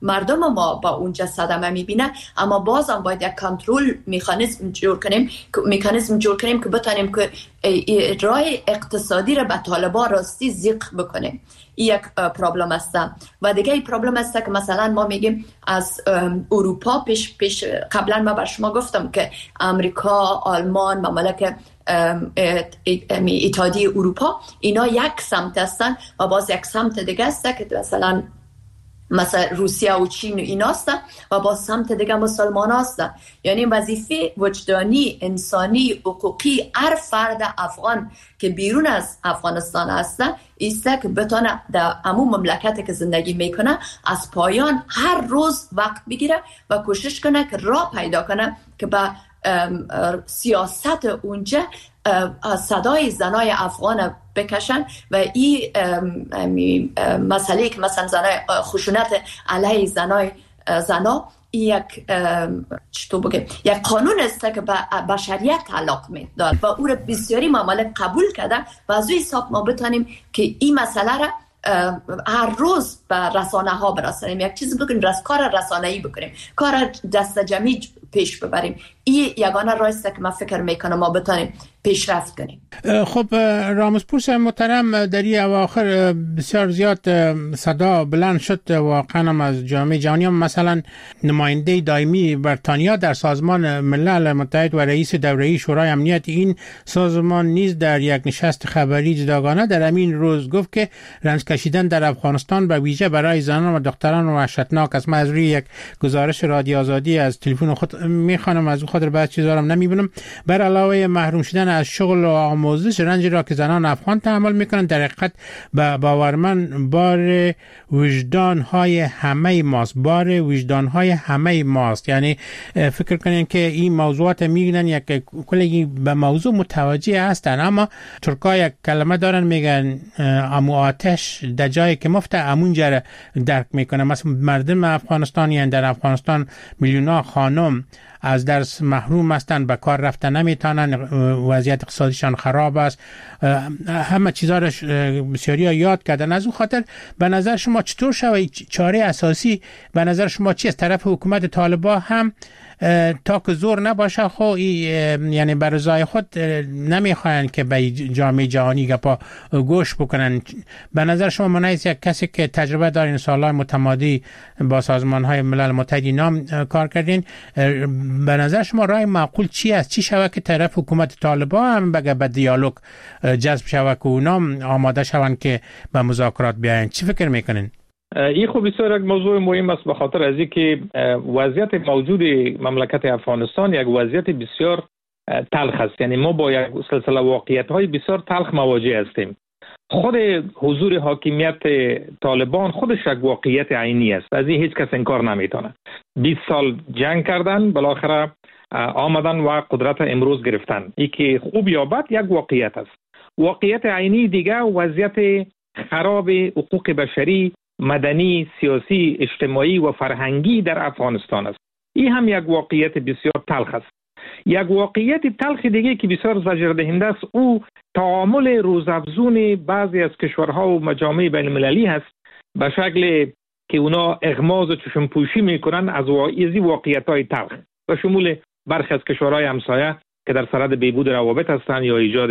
مردم ما با اونجا صدمه میبینه، اما باز هم باید یک کنترل مکانیزم جور کنیم که بتونیم که راه اقتصادی را به طالبان راستی زیق بکنیم. این یک پرابلم است. و دیگه این پرابلم است که مثلا ما میگیم از اروپا پیش قبلا ما بر شما گفتم که امریکا، آلمان، مملکت اتحادیه اروپا اینا یک سمت هستن و باز یک سمت دیگه است که مثلا روسیه و چین و اینا هستن و با سمت دیگه مسلمان هستن. یعنی وظیفه وجدانی، انسانی، حقوقی هر فرد افغان که بیرون از افغانستان هستن ایسته که بتونه در همون مملکتی که زندگی میکنه از پایان هر روز وقت بگیره و کوشش کنه که راه پیدا کنه که به سیاست اونجا صدای زنای افغان بکشن و این مسئله که مثلا زنای خشونت علیه زنا یک قانون است که به بشریت تعلق می‌دارد و او را بسیاری ممالک قبول کرده و از این حساب ما بتانیم که این مسئله را هر روز به رسانه ها برسانیم، یک چیز بکنیم، کار رسانه‌ای بکنیم، کار دست جمعی پیش ببریم. این یگانه راه است که من فکر میکنم ما بتونیم پیشرفت کنیم. خب رامسپور محترم، در این اواخر بسیار زیاد صدا بلند شد واقعا از جامعه جهانی، مثلا نماینده دائمی بریتانیا در سازمان ملل متحد و رئیس دوره شورای امنیت این سازمان نیز در یک نشست خبری جداگانه در همین روز گفت که رنج کشیدن در افغانستان به ویژه برای زنان و دختران وحشتناک است. من از روی یک گزارش رادیو آزادی از تلفن خود میخوانم، از خاطر بعض چیزا هم نمیبینم. بر علاوه محروم شدن از شغل و آموزش، رنج را که زنان افغان تحمل میکنند در حقیقت به باور من بار وجدان‌های همه ماست. یعنی فکر کنین که این موضوعات میگن یک کلی به موضوع متوجه هستن، اما ترکا یک کلمه دارن میگن امو آتش در جایی که مفته امون جره درک میکنه. مثلا مردم افغانستان، یعنی در افغانستان میلیون‌ها خانم از درس محروم هستند، به کار رفتن نمیتونن، وضعیت اقتصادیشان خراب است، همه چیزا را بسیاری ها یاد کردن. از اون خاطر به نظر شما چطور شود چاره اساسی به نظر شما چی از طرف حکومت طالبان هم تا که زور نباشه خو یعنی بر رضای خود نمیخواین که به جامعه جهانی گپا گوش بکنن؟ به نظر شما منیز یک کسی که تجربه دارین، سالهای متمادی با سازمان های ملل متحد نام کار کردین، به نظر شما راه معقول چی است؟ چی شود که طرف حکومت طالبان هم بگه به دیالوگ جذب شود که اونا آماده شوند که به مذاکرات بیاین؟ چی فکر میکنین؟ این خوب بسیار یک موضوع مهم است، به خاطر از اینکه وضعیت موجود مملکت افغانستان یک وضعیت بسیار تلخ است. یعنی ما با یک سلسله واقعیت‌های بسیار تلخ مواجه هستیم. خود حضور حاکمیت طالبان خودش یک واقعیت عینی است، از این هیچ کس انکار نمیتونه. 20 سال جنگ کردن، بالاخره آمدن و قدرت امروز گرفتن. این که خوب یا بد یک واقعیت است. واقعیت عینی دیگه وضعیت خراب حقوق بشری، مدنی، سیاسی، اجتماعی و فرهنگی در افغانستان است. این هم یک واقعیت بسیار تلخ است. یک واقعیت تلخ دیگه که بسیار زجردهنده است، او تعامل روزافزون بعضی از کشورها و مجامع بین المللی است، به شکل که اونا اغماض و چشمپوشی میکنن از واقعیت‌های تلخ و شمول برخی از کشورهای همسایه که در صدد بهبود روابط هستند یا ایجاد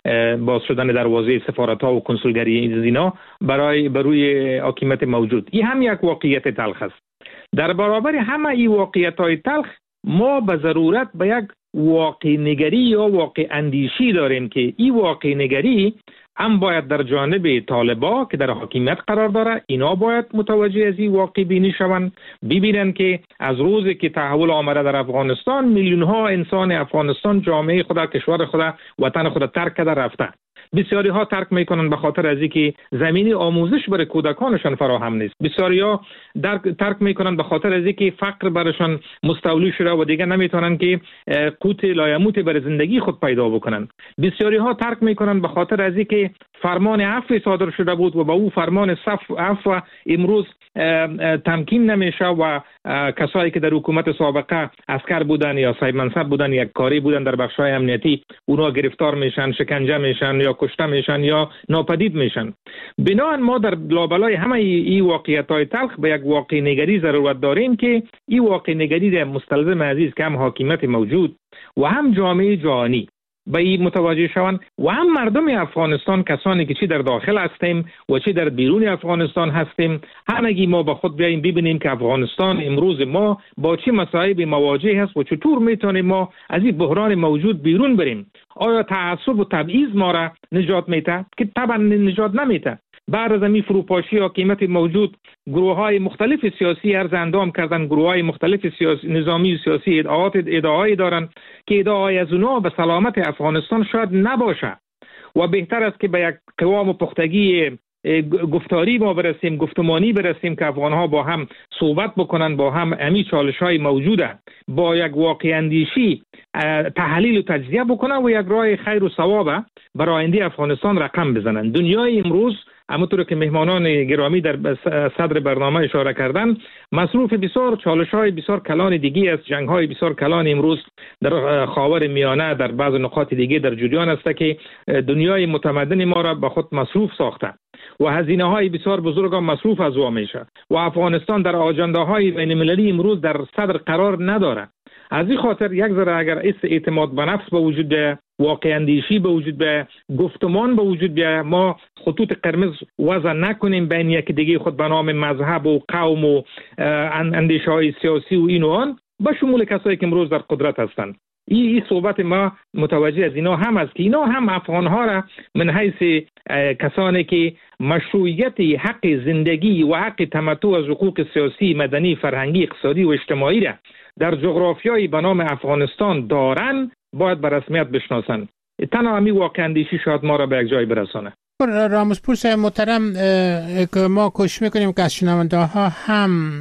باز شدن دروازه سفارت‌ها و کنسولگری اینا بر روی حاکمیت موجود. این هم یک واقعیت تلخ است. در برابر همه این واقعیت‌های تلخ ما به ضرورت به یک واقع نگری یا واقع اندیشی داریم که این واقع نگری هم باید در جانب طالبان که در حاکمیت قرار داره، اینا باید متوجه از این واقع بینی شوند، ببینن که از روزی که تحول آمده در افغانستان میلیون ها انسان افغانستان جامعه خود، کشور خود، وطن خود ترک کرده رفته. بسیاری ها ترک میکنن به خاطر از اینکه زمینی آموزش برای کودکانشان فراهم نیست. بسیاری ها ترک میکنن به خاطر از اینکه فقر برشان مستولی شده و دیگه نمیتونن که قوت لایموت برای زندگی خود پیدا بکنن. بسیاری ها ترک میکنن به خاطر از اینکه فرمان عفو صادر شده بود و با او فرمان عفو امروز تمکین نمیشه و کسایی که در حکومت سابقه عسکر بودن یا صاحب منصب بودن، یک کاری بودن در بخش‌های امنیتی، اونا گرفتار میشن، شکنجه میشن یا کشته میشن یا ناپدید میشن. بنابراین ما در لابلای همه این واقعیت‌های تلخ به یک واقع نگری ضرورت داریم که این واقع نگری مستلزم عزیز که هم حاکمیت موجود و هم جامعه جهانی به این متوجه شوند و هم مردم افغانستان، کسانی که چی در داخل هستیم و چی در بیرون افغانستان هستیم، همگی ما به خود بیاییم ببینیم که افغانستان امروز ما با چه مصائب مواجه هست و چطور میتونیم ما از این بحران موجود بیرون بریم. آیا تعصب و تبعیض ما را نجات میده؟ که طبعا نجات نمیده. بعد از این فروپاشی حاکمیت موجود، گروه‌های مختلف سیاسی عرض اندام کردن، گروه‌های مختلف سیاسی نظامی سیاسی ادعایی دارن که ادعای از اونا به سلامت افغانستان شاید نباشه و بهتر است که به یک قوام و پختگی گفتاری ما برسیم، گفتمانی برسیم که افغان‌ها با هم صحبت بکنن، با هم امی چالش‌های موجوده با یک واقع اندیشی تحلیل و تجزیه بکنن و یک راه خیر و ثواب برای آینده افغانستان رقم بزنن. دنیای امروز همونطور که مهمانان گرامی در صدر برنامه اشاره کردن، مصروف بسیار چالش‌های بسیار کلان دیگه است، جنگ‌های بسیار کلان امروز در خاور میانه، در بعض نقاط دیگه در جریان است که دنیای متمدن ما را به خود مصروف ساخته و هزینه‌های بسیار بزرگ مصروف از او میشه و افغانستان در آجنده‌های بین‌المللی امروز در صدر قرار نداره. از این خاطر یک ذره اگر اعتماد به نفس به وجود بیاید، واقع اندیشی به وجود بیاید، گفتمان به وجود بیاید، ما خطوط قرمز وضع نکنیم بین یک دیگه خود به نام مذهب و قوم و اندیشه‌های سیاسی و این و آن، به شمول کسایی که امروز در قدرت هستند. این صحبت ما متوجه از اینا هم است که اینا هم افغان‌ها را من حیث کسانی که مشروعیت حق زندگی و حق تمتع از حقوق سیاسی، مدنی، فرهنگی، اقتصادی و اجتماعی را در جغرافیایی به نام افغانستان دارن باید به رسمیت بشناسن. تنها همین واقع اندیشی شاید ما را به یک جای برسانه. رامزپور صاحب محترم، که ما کوشش میکنیم که از شنونده ها هم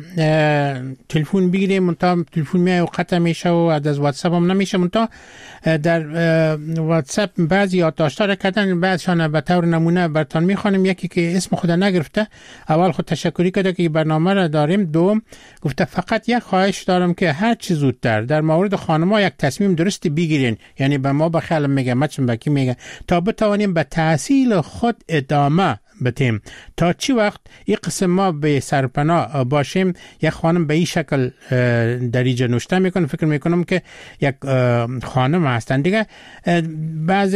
تلفن بگیریم، منتها تلفن میای و قطع میشه و از واتساپ هم نمیشه، منتها در واتساپ بعضی یادداشت‌ها را کردن، بعضشان به طور نمونه براتون میخوانیم. یکی که اسم خود نگرفته، اول خود تشکری کرده که برنامه را داریم، دوم گفته فقط یک خواهش دارم که هر چه زودتر در مورد خانم‌ها یک تصمیم درست بگیرین، یعنی به ما بخیل میگه، مچم بکی میگه، تا بتوانیم به تحصیل خود ادامه بدیم. تا چی وقت این قسم ما به سرپناه باشیم؟ یک خانم به این شکل دریجه نوشته میکنه، فکر میکنم که یک خانم هستن دیگه. بعض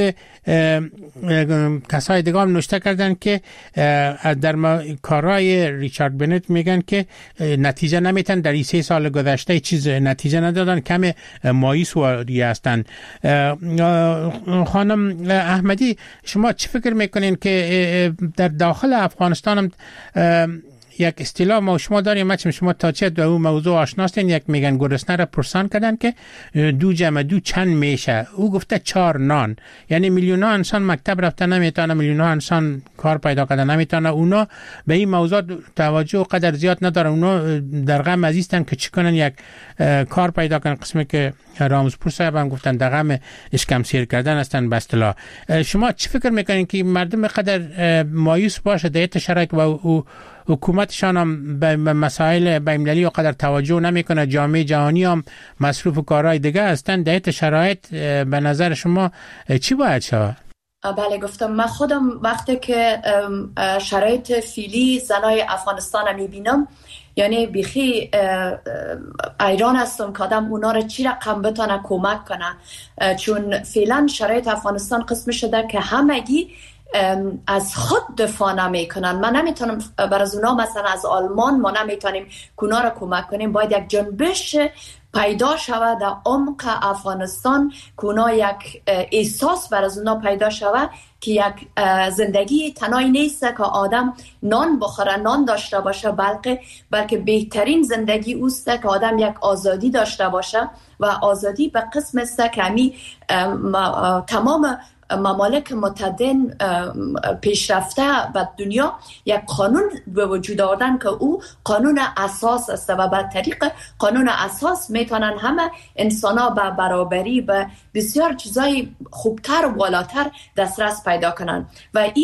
کسای دیگه هم نوشته کردن که در کارهای ریچارد بنت میگن که نتیجه نمیتن، در 3 سال گذشته چیز نتیجه ندادن، کم مایوس هستن. خانم احمدی، شما چی فکر میکنین که در داخل افغانستان هم یک اصطلاح ما شما داریم، شما تا چه دو موضوع آشناستین، یک میگن گرسنه را پرسان کردن که 2 جمع 2 چند میشه، او گفته 4 نان، یعنی میلیون ها انسان مکتب رفته نمیتونه، میلیون ها انسان کار پیدا کردن نمیتونه، اونا به این موضوع توجه و قدر زیاد ندارن، اونا در غم عزیزن که چیکنن یک کار پیدا کنن، قسمی که رامزپور صاحب هم گفتن در غم اشکم سیر کردن هستن به اصطلاح. شما چی فکر میکنین که مردم قدر مایوس باشه در این شرایط و حکومتشان هم به مسائل بین‌المللی و قدر توجه نمیکنه، جامعه جهانی هم مصروف کارهای دیگه هستن، در این شرایط به نظر شما چی باید شود؟ بله گفتم، من خودم وقتی که شرایط فعلی زنای افغانستان میبینم، یعنی بیخی ایران هستم که آدم اونا را چی رقم بتانه کمک کنه، چون فعلا شرایط افغانستان قسم شده که همگی از خود دفاع نمی کنن. من نمیتونم برای اونا، مثلا از آلمان ما نمیتونیم اونا را کمک کنیم، باید یک جنبش پیدا شود در عمق افغانستان که اونا یک احساس برای اونا پیدا شود که یک زندگی تنهایی نیست که آدم نان بخوره، نان داشته باشه، بلکه بهترین زندگی اوست که آدم یک آزادی داشته باشه و آزادی به قسم است که همی تمام ممالک متمدن پیشرفته و دنیا یک قانون به وجود آوردن که او قانون اساس است و به طریق قانون اساس میتونن همه انسان‌ها به برابری، به بسیار چیزای خوبتر و بالاتر دسترس پیدا کنن و این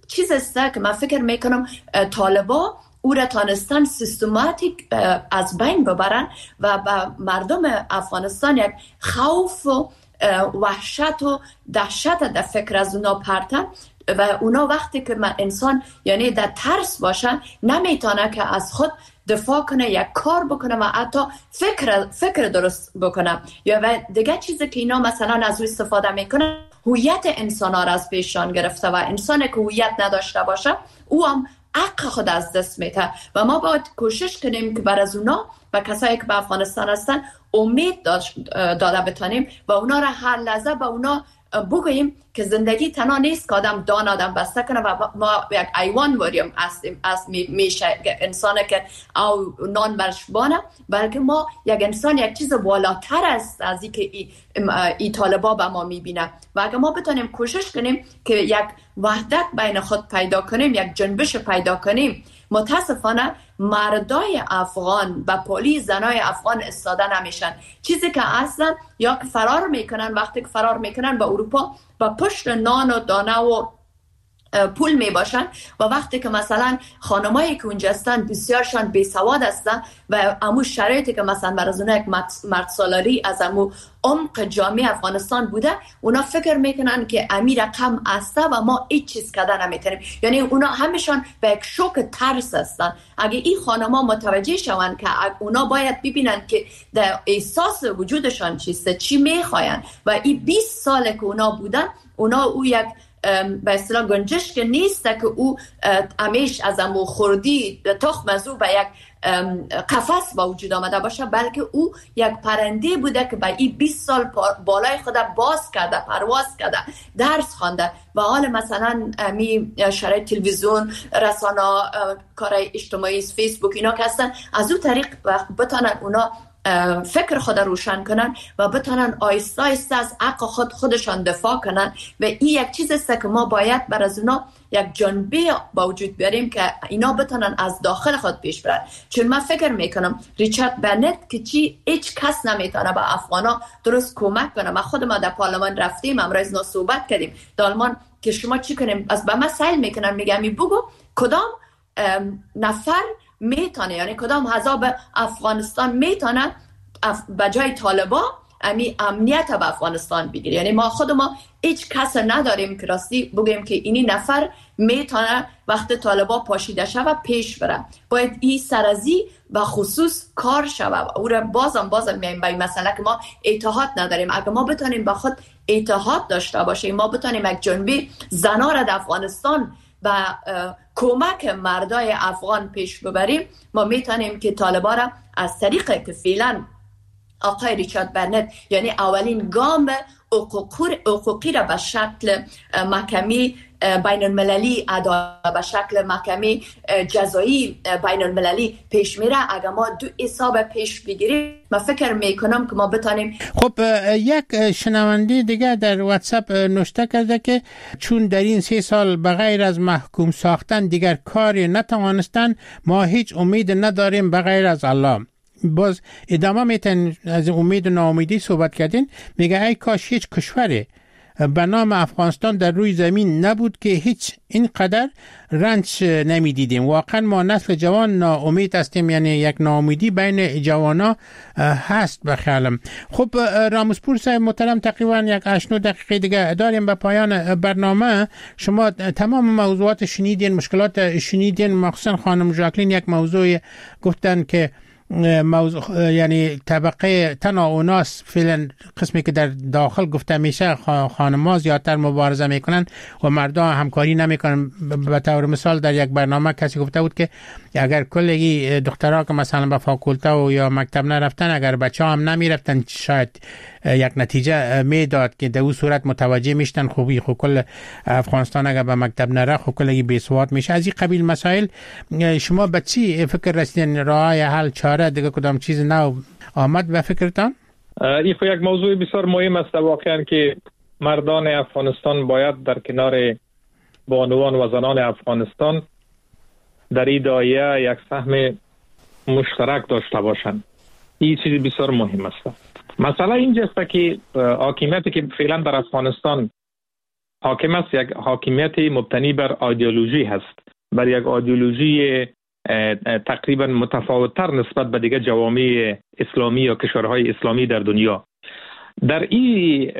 چیز است که من فکر میکنم طالبا او را تانستن سیستماتیک از بین ببرن و به مردم افغانستان یک خوف و وحشت و دهشت در فکر از اونا پرتن و اونا وقتی که انسان یعنی در ترس باشن نمیتونه که از خود دفاع کنه یا کار بکنه و حتی فکر درست بکنه. یا و دیگه چیزی که اینا مثلا از او استفاده میکنه هویت انسان ها را از پیشان گرفته و انسانی که هویت نداشته باشه او هم حق خود از دست میده و ما باید کوشش کنیم که بر از اونا و کسایی که به افغانستان هستن امید داده بتانیم و اونا را هر لحظه به اونا بگوییم که زندگی تنها نیست که آدم دان آدم بسته کنه و ما یک ایوان وریم از میشه انسانی که او نان برش بانه، بلکه ما یک انسان یک چیز بالاتر است از این که ای طالبا به ما میبینه و اگر ما بتونیم کوشش کنیم که یک وحدت بین خود پیدا کنیم، یک جنبش پیدا کنیم، متاسفانه مردای افغان و پلیس زنای افغان استاده نمیشن. چیزی که اصلا یا که فرار میکنن، وقتی که فرار میکنن به اروپا با پشت نان و دانه و پول می باشن و وقتی که مثلا خانمایی که اونجا هستن بسیارشان بی سواد هستن و امو شرایطی که مثلا برای اونها یک مرد سالاری از امو عمق جامعه افغانستان بوده، اونا فکر میکنن که امیر رقم هسته و ما هیچ چیز کردن نمیتونیم. یعنی اونا همشان به یک شوک ترس هستن. اگه این خانما متوجه شوند که اونا باید ببینن که در احساس وجودشان چیسته، چی میخواین و این 20 ساله که اونا بودن، اونا او یک به اصطلاح گنجشک نیست که او همیش از امو خوردی تخم از او به یک قفس با وجود آمده باشه، بلکه او یک پرنده بوده که به این 20 سال بالای خود باز کرده، پرواز کرده، درس خوانده و حال مثلا می شرایط تلویزیون، رسانه، کار اجتماعی، فیسبوک اینا که هستن، از او طریق بتانن اونا فکر خود روشن کنن و بتانن آیسته آیسته از حق خودشان دفاع کنن و این یک چیز است که ما باید بر از اونا یک جنبه با وجود بیاریم که اینا بتانن از داخل خود پیش برن. چون من فکر میکنم ریچارد برنت که هیچ کس نمیتونه به افغانا درست کمک کنه. ما خود ما در پارلمان رفتیم، امروز نو صحبت کردیم دالمان که شما چی کنیم، از به من سائل میکنن، میگم بگو کدام نفر میتونه، یعنی کدام حزب افغانستان میتونه بجای طالبا امنیت به افغانستان بگیره. یعنی ما خود ما هیچ کس نداریم که راستی بگیم که اینی نفر میتونه وقت طالبا پاشیده شوه پیش بره. باید این سرازی و خصوص کار شوه. او را بازم میایم به این مسئله که ما اتحاد نداریم. اگر ما بتونیم با خود اتحاد داشته باشیم، ما بتونیم یک جنبه زنا را در افغانستان و کمک مردای افغان پیش ببریم، ما میتونیم که طالبا را از طریقی که فعلا آقای ریچارد برنت یعنی اولین گام حقوقی را به شکل محکمه بین المللی عدالت، به شکل محکمه جزایی بین المللی پیش میره. اگر ما دو حساب پیش بگیریم، من فکر میکنم که ما بتانیم. خب یک شنونده دیگه در واتساپ نوشته کرده که چون در این 3 سال بغیر از محکوم ساختن دیگر کاری نتوانستن، ما هیچ امید نداریم بغیر از الله. باز ادامه میتن از امید و ناامیدی صحبت کردین. میگه ای کاش هیچ کشوری به نام افغانستان در روی زمین نبود که هیچ اینقدر رنج نمیدیدیم. واقعا ما نسل جوان ناامید هستیم، یعنی یک ناامیدی بین جوانا هست به خیالم. خب راموسپور صاحب محترم، تقریبا یک 8-9 دقیقه دیگه داریم به پایان برنامه. شما تمام موضوعات شنیدین، مشکلات شنیدین، مخصوصا خانم ژاکلین یک موضوع گفتن که موضوع یعنی طبقه تناوناس فعلا قسمی که در داخل گفته میشه خانم‌ها زیادتر مبارزه میکنن و مردها همکاری نمیکنن. به طور مثال در یک برنامه کسی گفته بود که اگر کلی دخترها که مثلا به فاکولته و یا مکتب نرفتن، اگر بچه‌ها هم نمیرفتن، شاید یک نتیجه میداد که در اون صورت متوجه میشتن خوبی کل افغانستان اگر به مکتب نره خب کلی بیسواد میشه. از این قبیل مسائل شما به چی فکر رسیدین؟ راه حل، چاره دیگه کدام چیز نو آمد به فکرتان؟ این خو یک موضوع بسیار مهم است واقعا که مردان افغانستان باید در کنار بانوان و زنان افغانستان در این دایره یک سهم مشترک داشته باشند. این چیز بسیار مهم است. مثلا اینجاست که حاکمیتی که فعلا در افغانستان حاکم است، یک حاکمیت مبتنی بر ایدئولوژی هست، بر یک ایدئولوژی تقریبا متفاوت‌تر نسبت به دیگه جوامع اسلامی یا کشورهای اسلامی در دنیا. در این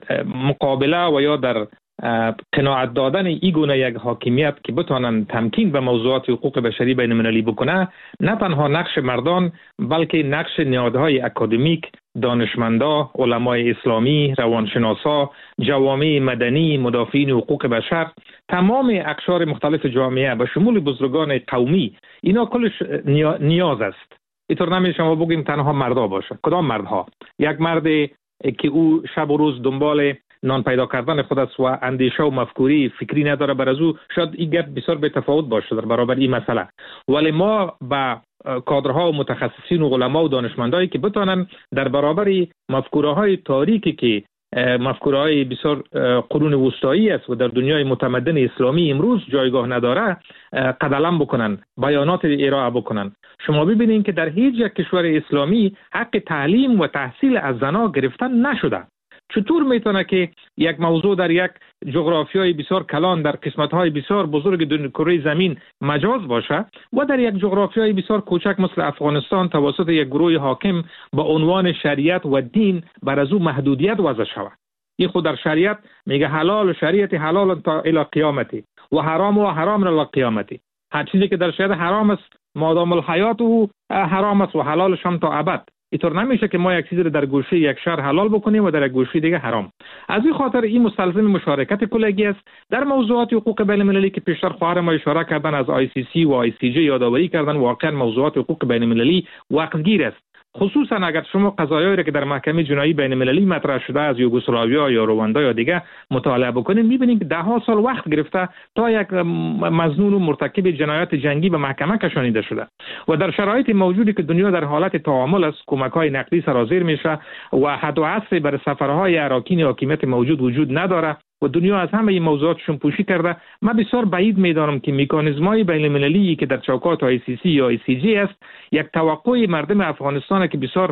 مقابله و یا در قناعت دادن این گونه یک حاکمیت که بتوانن تمکین به موضوعات حقوق بشری بین المللی بکنه، نه تنها نقش مردان بلکه نقش نهادهای اکادمیک، دانشمندا، علمای اسلامی، روانشناسا، جوامع مدنی، مدافعین حقوق بشر، تمام اقشار مختلف جامعه به شمول بزرگان قومی، اینا کلش نیاز است. اینطور نمیشه ما بگیم تنها مردا باشه. کدام مردها؟ یک مرد که او شب و روز دنبال نان پیدا کردن خود است و اندیشه و مفکوری فکری نداره، بر از او شاید این گپ بسیار به تفاوت باشه در برابر این مسئله. ولی ما با کادرها و متخصصین و علما و دانشمندایی که بتونن در برابر مفکوره‌های تاریکی که مفکوره‌های بسیار قرون وسطایی است و در دنیای متمدن اسلامی امروز جایگاه نداره قدم بکنن، بیانات ارائه بکنن. شما ببینید که در هیچ یک کشور اسلامی حق تعلیم و تحصیل از زنان گرفتن نشده. چطور میتونه که یک موضوع در یک جغرافیای بسیار کلان در قسمت‌های بسیار بزرگ کره زمین مجاز باشه و در یک جغرافیای بسیار کوچک مثل افغانستان توسط یک گروه حاکم با عنوان شریعت و دین بر از او محدودیت وضع شود؟ این خود در شریعت میگه حلال و شریعت حلال تا الی قیامتی و حرام الی قیامتی. هر چیزی که در شریعت حرام است مادام الحیات او حرام است و حلالش هم تا ابد. اینطور نمیشه که ما یک چیزی رو در گوشه یک شهر حلال بکنیم و در یک گوشه دیگه حرام. از این خاطر این مستلزم مشارکت کلگی است در موضوعات حقوق بین المللی که پیشتر خواهر ما اشاره کردن، از ICC و ICJ یادآوری کردن. واقعا موضوعات حقوق بین المللی وقتگیر است، خصوصا اگر شما قضایایی را که در محکمه جنایی بین المللی مطرح شده از یوگسلاویا یا رواندا یا دیگه مطالعه بکنید، میبینید که ده ها سال وقت گرفته تا یک مظنون و مرتکب جنایات جنگی به محکمه کشانیده شده و در شرایط موجودی که دنیا در حالت تعامل است، کمک‌های نقدی سرازیر میشه و حد و حصر بر سفرهای اراکین حاکمیت موجود وجود نداره و دنیا از همه این موضوعاتشون پوشی کرده. من بسیار بعید میدانم که مکانیزم‌های بین‌المللی که در چوکات ICC یا ICJ است یک توقع مردم افغانستان که بسیار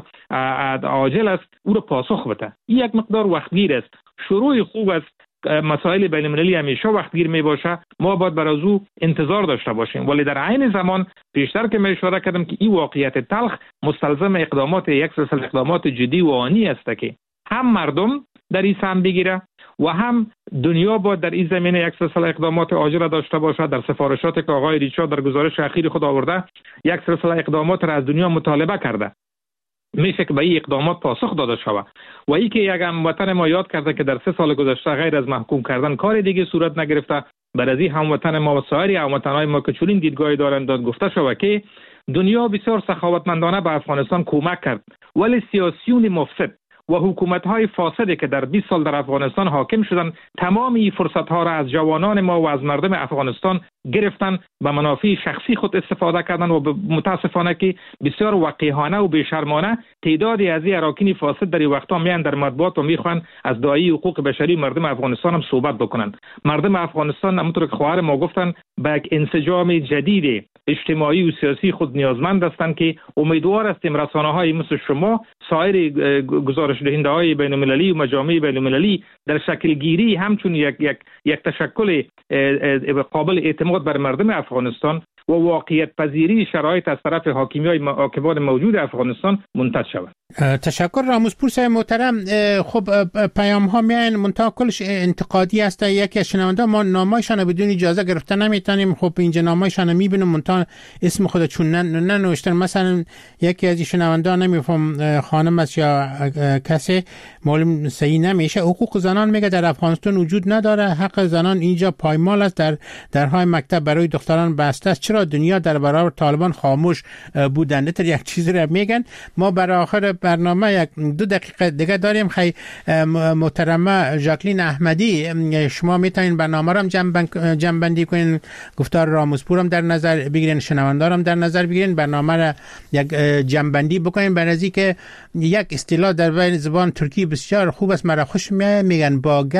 عاجل است او را پاسخ بده. این یک مقدار وقتگیر است. شروع خوب است. مسائل بین‌المللی همیشه وقتگیر می باشه، ما باید بر از او انتظار داشته باشیم، ولی در عین زمان پیشتر که من اشاره کردم که این واقعیت تلخ مستلزم اقدامات یک سلسله اقدامات جدی و آنی است که هم مردم در این سهم بگیره و هم دنیا باید در این زمینه یک سلسله اقدامات عاجل داشته باشد. در سفارشاتی که آقای ریچارد در گزارش اخیر خود آورده یک سلسله اقدامات را از دنیا مطالبه کرده، میشه که به این اقدامات پاسخ داده شود. و این که یک هموطن ما یاد کرده که در 3 سال گذشته غیر از محکوم کردن کار دیگه صورت نگرفته، بر از این هموطن ما و سایر هموطنهای ما که چنین دیدگاهی دارند داد گفته شود که دنیا بسیار سخاوتمندانه به افغانستان کمک کرد، ولی سیاسیون مفسد و حکومت‌های فاسدی که در 20 سال در افغانستان حاکم شدند تمام این فرصت‌ها را از جوانان ما و از مردم افغانستان گرفتن، به منافع شخصی خود استفاده کردن و متاسفانه که بسیار وقیحانه و بی‌شرمانه تعدادی از این اراکین فاسد در این وقتا میان در مطبوعات و میخوان از داعی حقوق بشری مردم افغانستان هم صحبت بکنن. مردم افغانستان همونطور که خواهر ما گفتن به یک انسجام جدید اجتماعی و سیاسی خود نیازمند هستند که امیدوار هستیم رسانه‌های مثل شما، سایر گزارش دهنده‌های بین‌المللی و مجامع بین‌المللی در شکل گیری همچون یک تشکل قابل اعتماد بر مردم افغانستان و واقعیت پذیری شرایط از طرف حاکمان موجود افغانستان منتج شود. تشکر راموزپور صاحب محترم. خب پیام ها میان منتها کلش انتقادی است. یکی از شنونده ما نامایشان بدون اجازه گرفته نمیتونیم. خب اینجا نامایشان میبینم منتها اسم خودشون ننوشتن. مثلا یکی از شنونده نمیفهم خانم است یا کسی معلوم صحیح نمیشه. حقوق زنان میگه در افغانستان وجود نداره، حق زنان اینجا پایمال است، در درهای مکتب برای دختران بسته است. چرا دنیا در برابر طالبان خاموش بودند؟ تا یک چیزی را میگن. ما برای آخر برنامه یک 2 دقیقه دیگه داریم. خیلی محترمه ژاکلین احمدی، شما میتونین برنامه رو جمع بندی کنین، گفتار راموزپور هم در نظر بگیرین، شنوندارم در نظر بگیرین، برنامه را یک جمع بندی بکنین. برای اینکه یک اصطلاح در زبان ترکی بسیار خوب است، مرا خوش میگن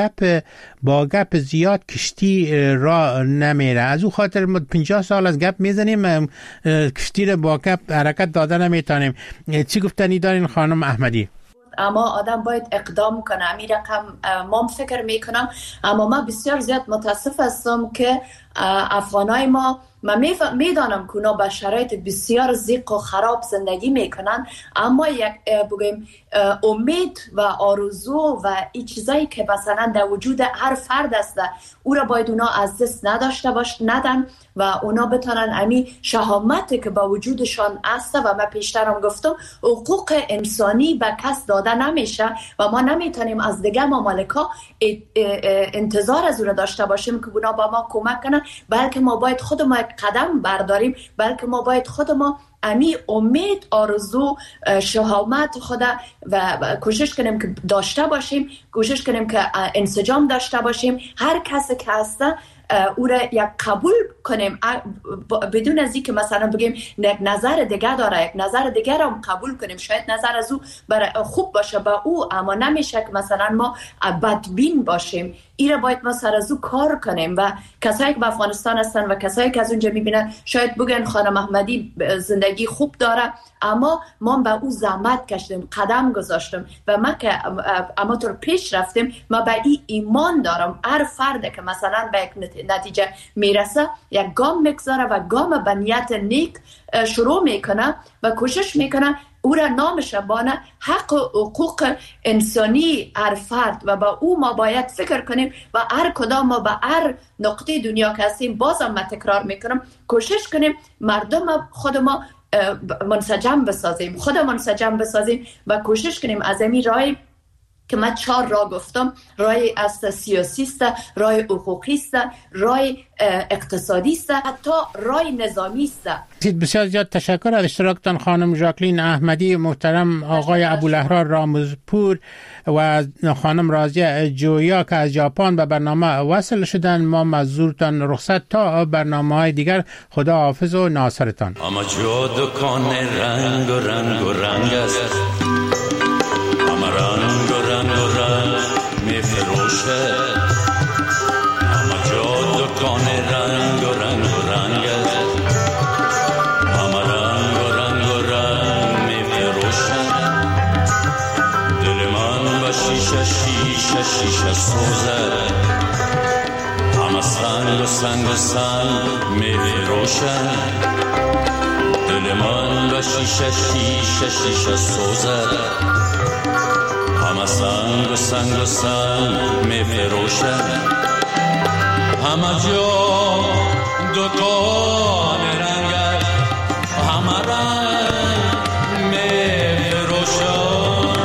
با گپ زیاد کشتی را نمیره. از اون خاطر 50 سال از گپ میزنیم، کشتی را با گپ حرکت داده نمیتونیم. چی گفتنی دارین خانم احمدی؟ اما آدم باید اقدام کنه. امی رقم ما فکر میکنم، اما ما بسیار زیاد متاسف هستم که افغانای ما میدانم که اونا به شرایط بسیار زیق و خراب زندگی میکنن، اما یک بگیم امید و آرزو و این چیزایی که مثلا در وجود هر فرد است او را باید اونا از دست ندن و اونا بتونن امی شهامتی که با وجودشان است و من پیشترم گفتم حقوق انسانی به کس داده نمیشه و ما نمیتونیم از دیگه ممالکا انتظار از او را داشته باشیم که اونا با ما کمک کنن، بلکه ما باید خود ما قدم برداریم، بلکه ما باید خود ما امی امید، آرزو، شهامت خود و کوشش کنیم که داشته باشیم، کوشش کنیم که انسجام داشته باشیم. هر کسی که هسته او را یک قبول کنیم بدون از اینکه مثلا بگیم یک نظر دیگه داره، یک نظر دیگه را قبول کنیم. شاید نظر از او خوب باشه با او، اما نمیشه که مثلا ما بدبین باشیم. این را باید ما سر از او کار کنیم و کسایی که به افغانستان هستن و کسایی که از اونجا میبینن شاید بگن خانم احمدی زندگی خوب داره، اما ما به او زحمت کشیدیم، قدم گذاشتیم و ما که اما طور پیش رفتیم. ما به این ایمان دارم هر فرد که مثلا به یک نتیجه میرسه یک گام میگذاره و گام به نیت نیک شروع میکنه و کوشش میکنه او را نامش بانه حق و حقوق انسانی هر فرد و با او ما باید فکر کنیم و هر کدام ما به هر نقطه دنیا که هستیم. بازم من تکرار میکنم کوشش کنیم مردم خود ما منسجم بسازیم و کوشش کنیم از این راه که من 4 راه گفتم، راه است سیاسی است، راه حقوقی است، راه اقتصادی است، حتی راه نظامی است. بسیار زیاد تشکر از اشتراکتان خانم ژاکلین احمدی محترم، آقای ابوالاحرار رامزپور و خانم راضیه جویا که از ژاپن به برنامه وصل شدن. ما مزورتان رخصت تا برنامه‌های دیگر. خدا حافظ و ناصرتان. اما جو دکان رنگ و رنگ و رنگ است، اما رنگ و رنگ و رنگ می فروشه، اما جو دکان رنگ و رنگ و رنگ است، اما رنگ و رنگ و رنگ می فروشه. دل من با شیشه شیشه شیشه سوزه، اما سنگ و سنگ و سنگ می فروشه. دل من با شیشه شیشه شیشه سوزه، همه سنگ و سنگ و سنگ می فروشن. همه جا دکان رنگ است، همه رنگ می فروشن.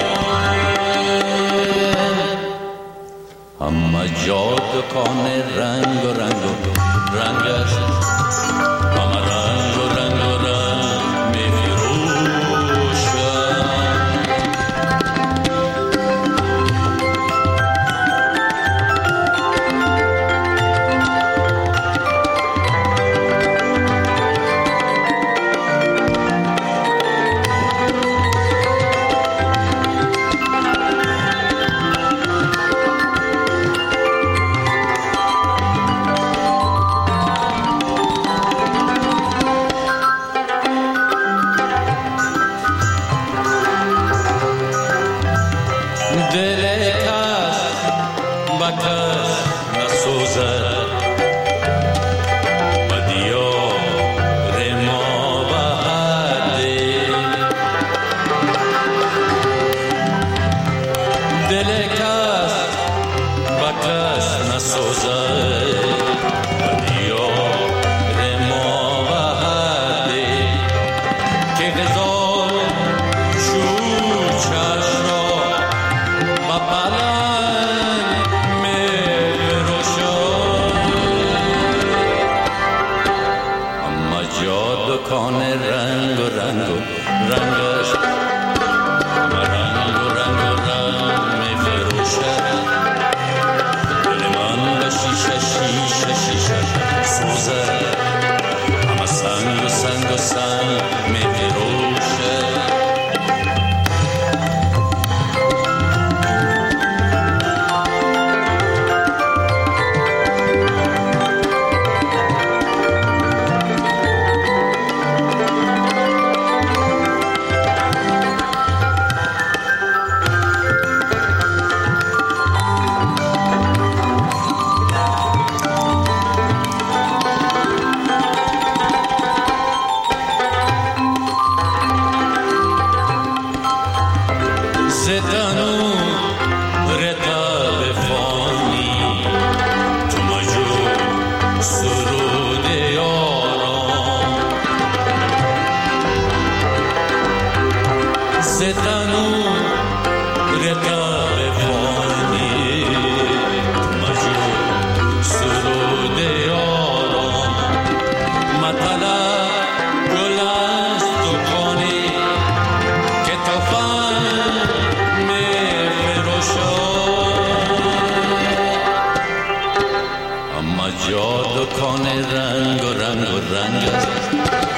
همه جا دکان رنگ و رنگ و رنگ است، همه رنگ و رنگ و رنگ می فروشن. جهان رنگ و رنگ و رنگ است.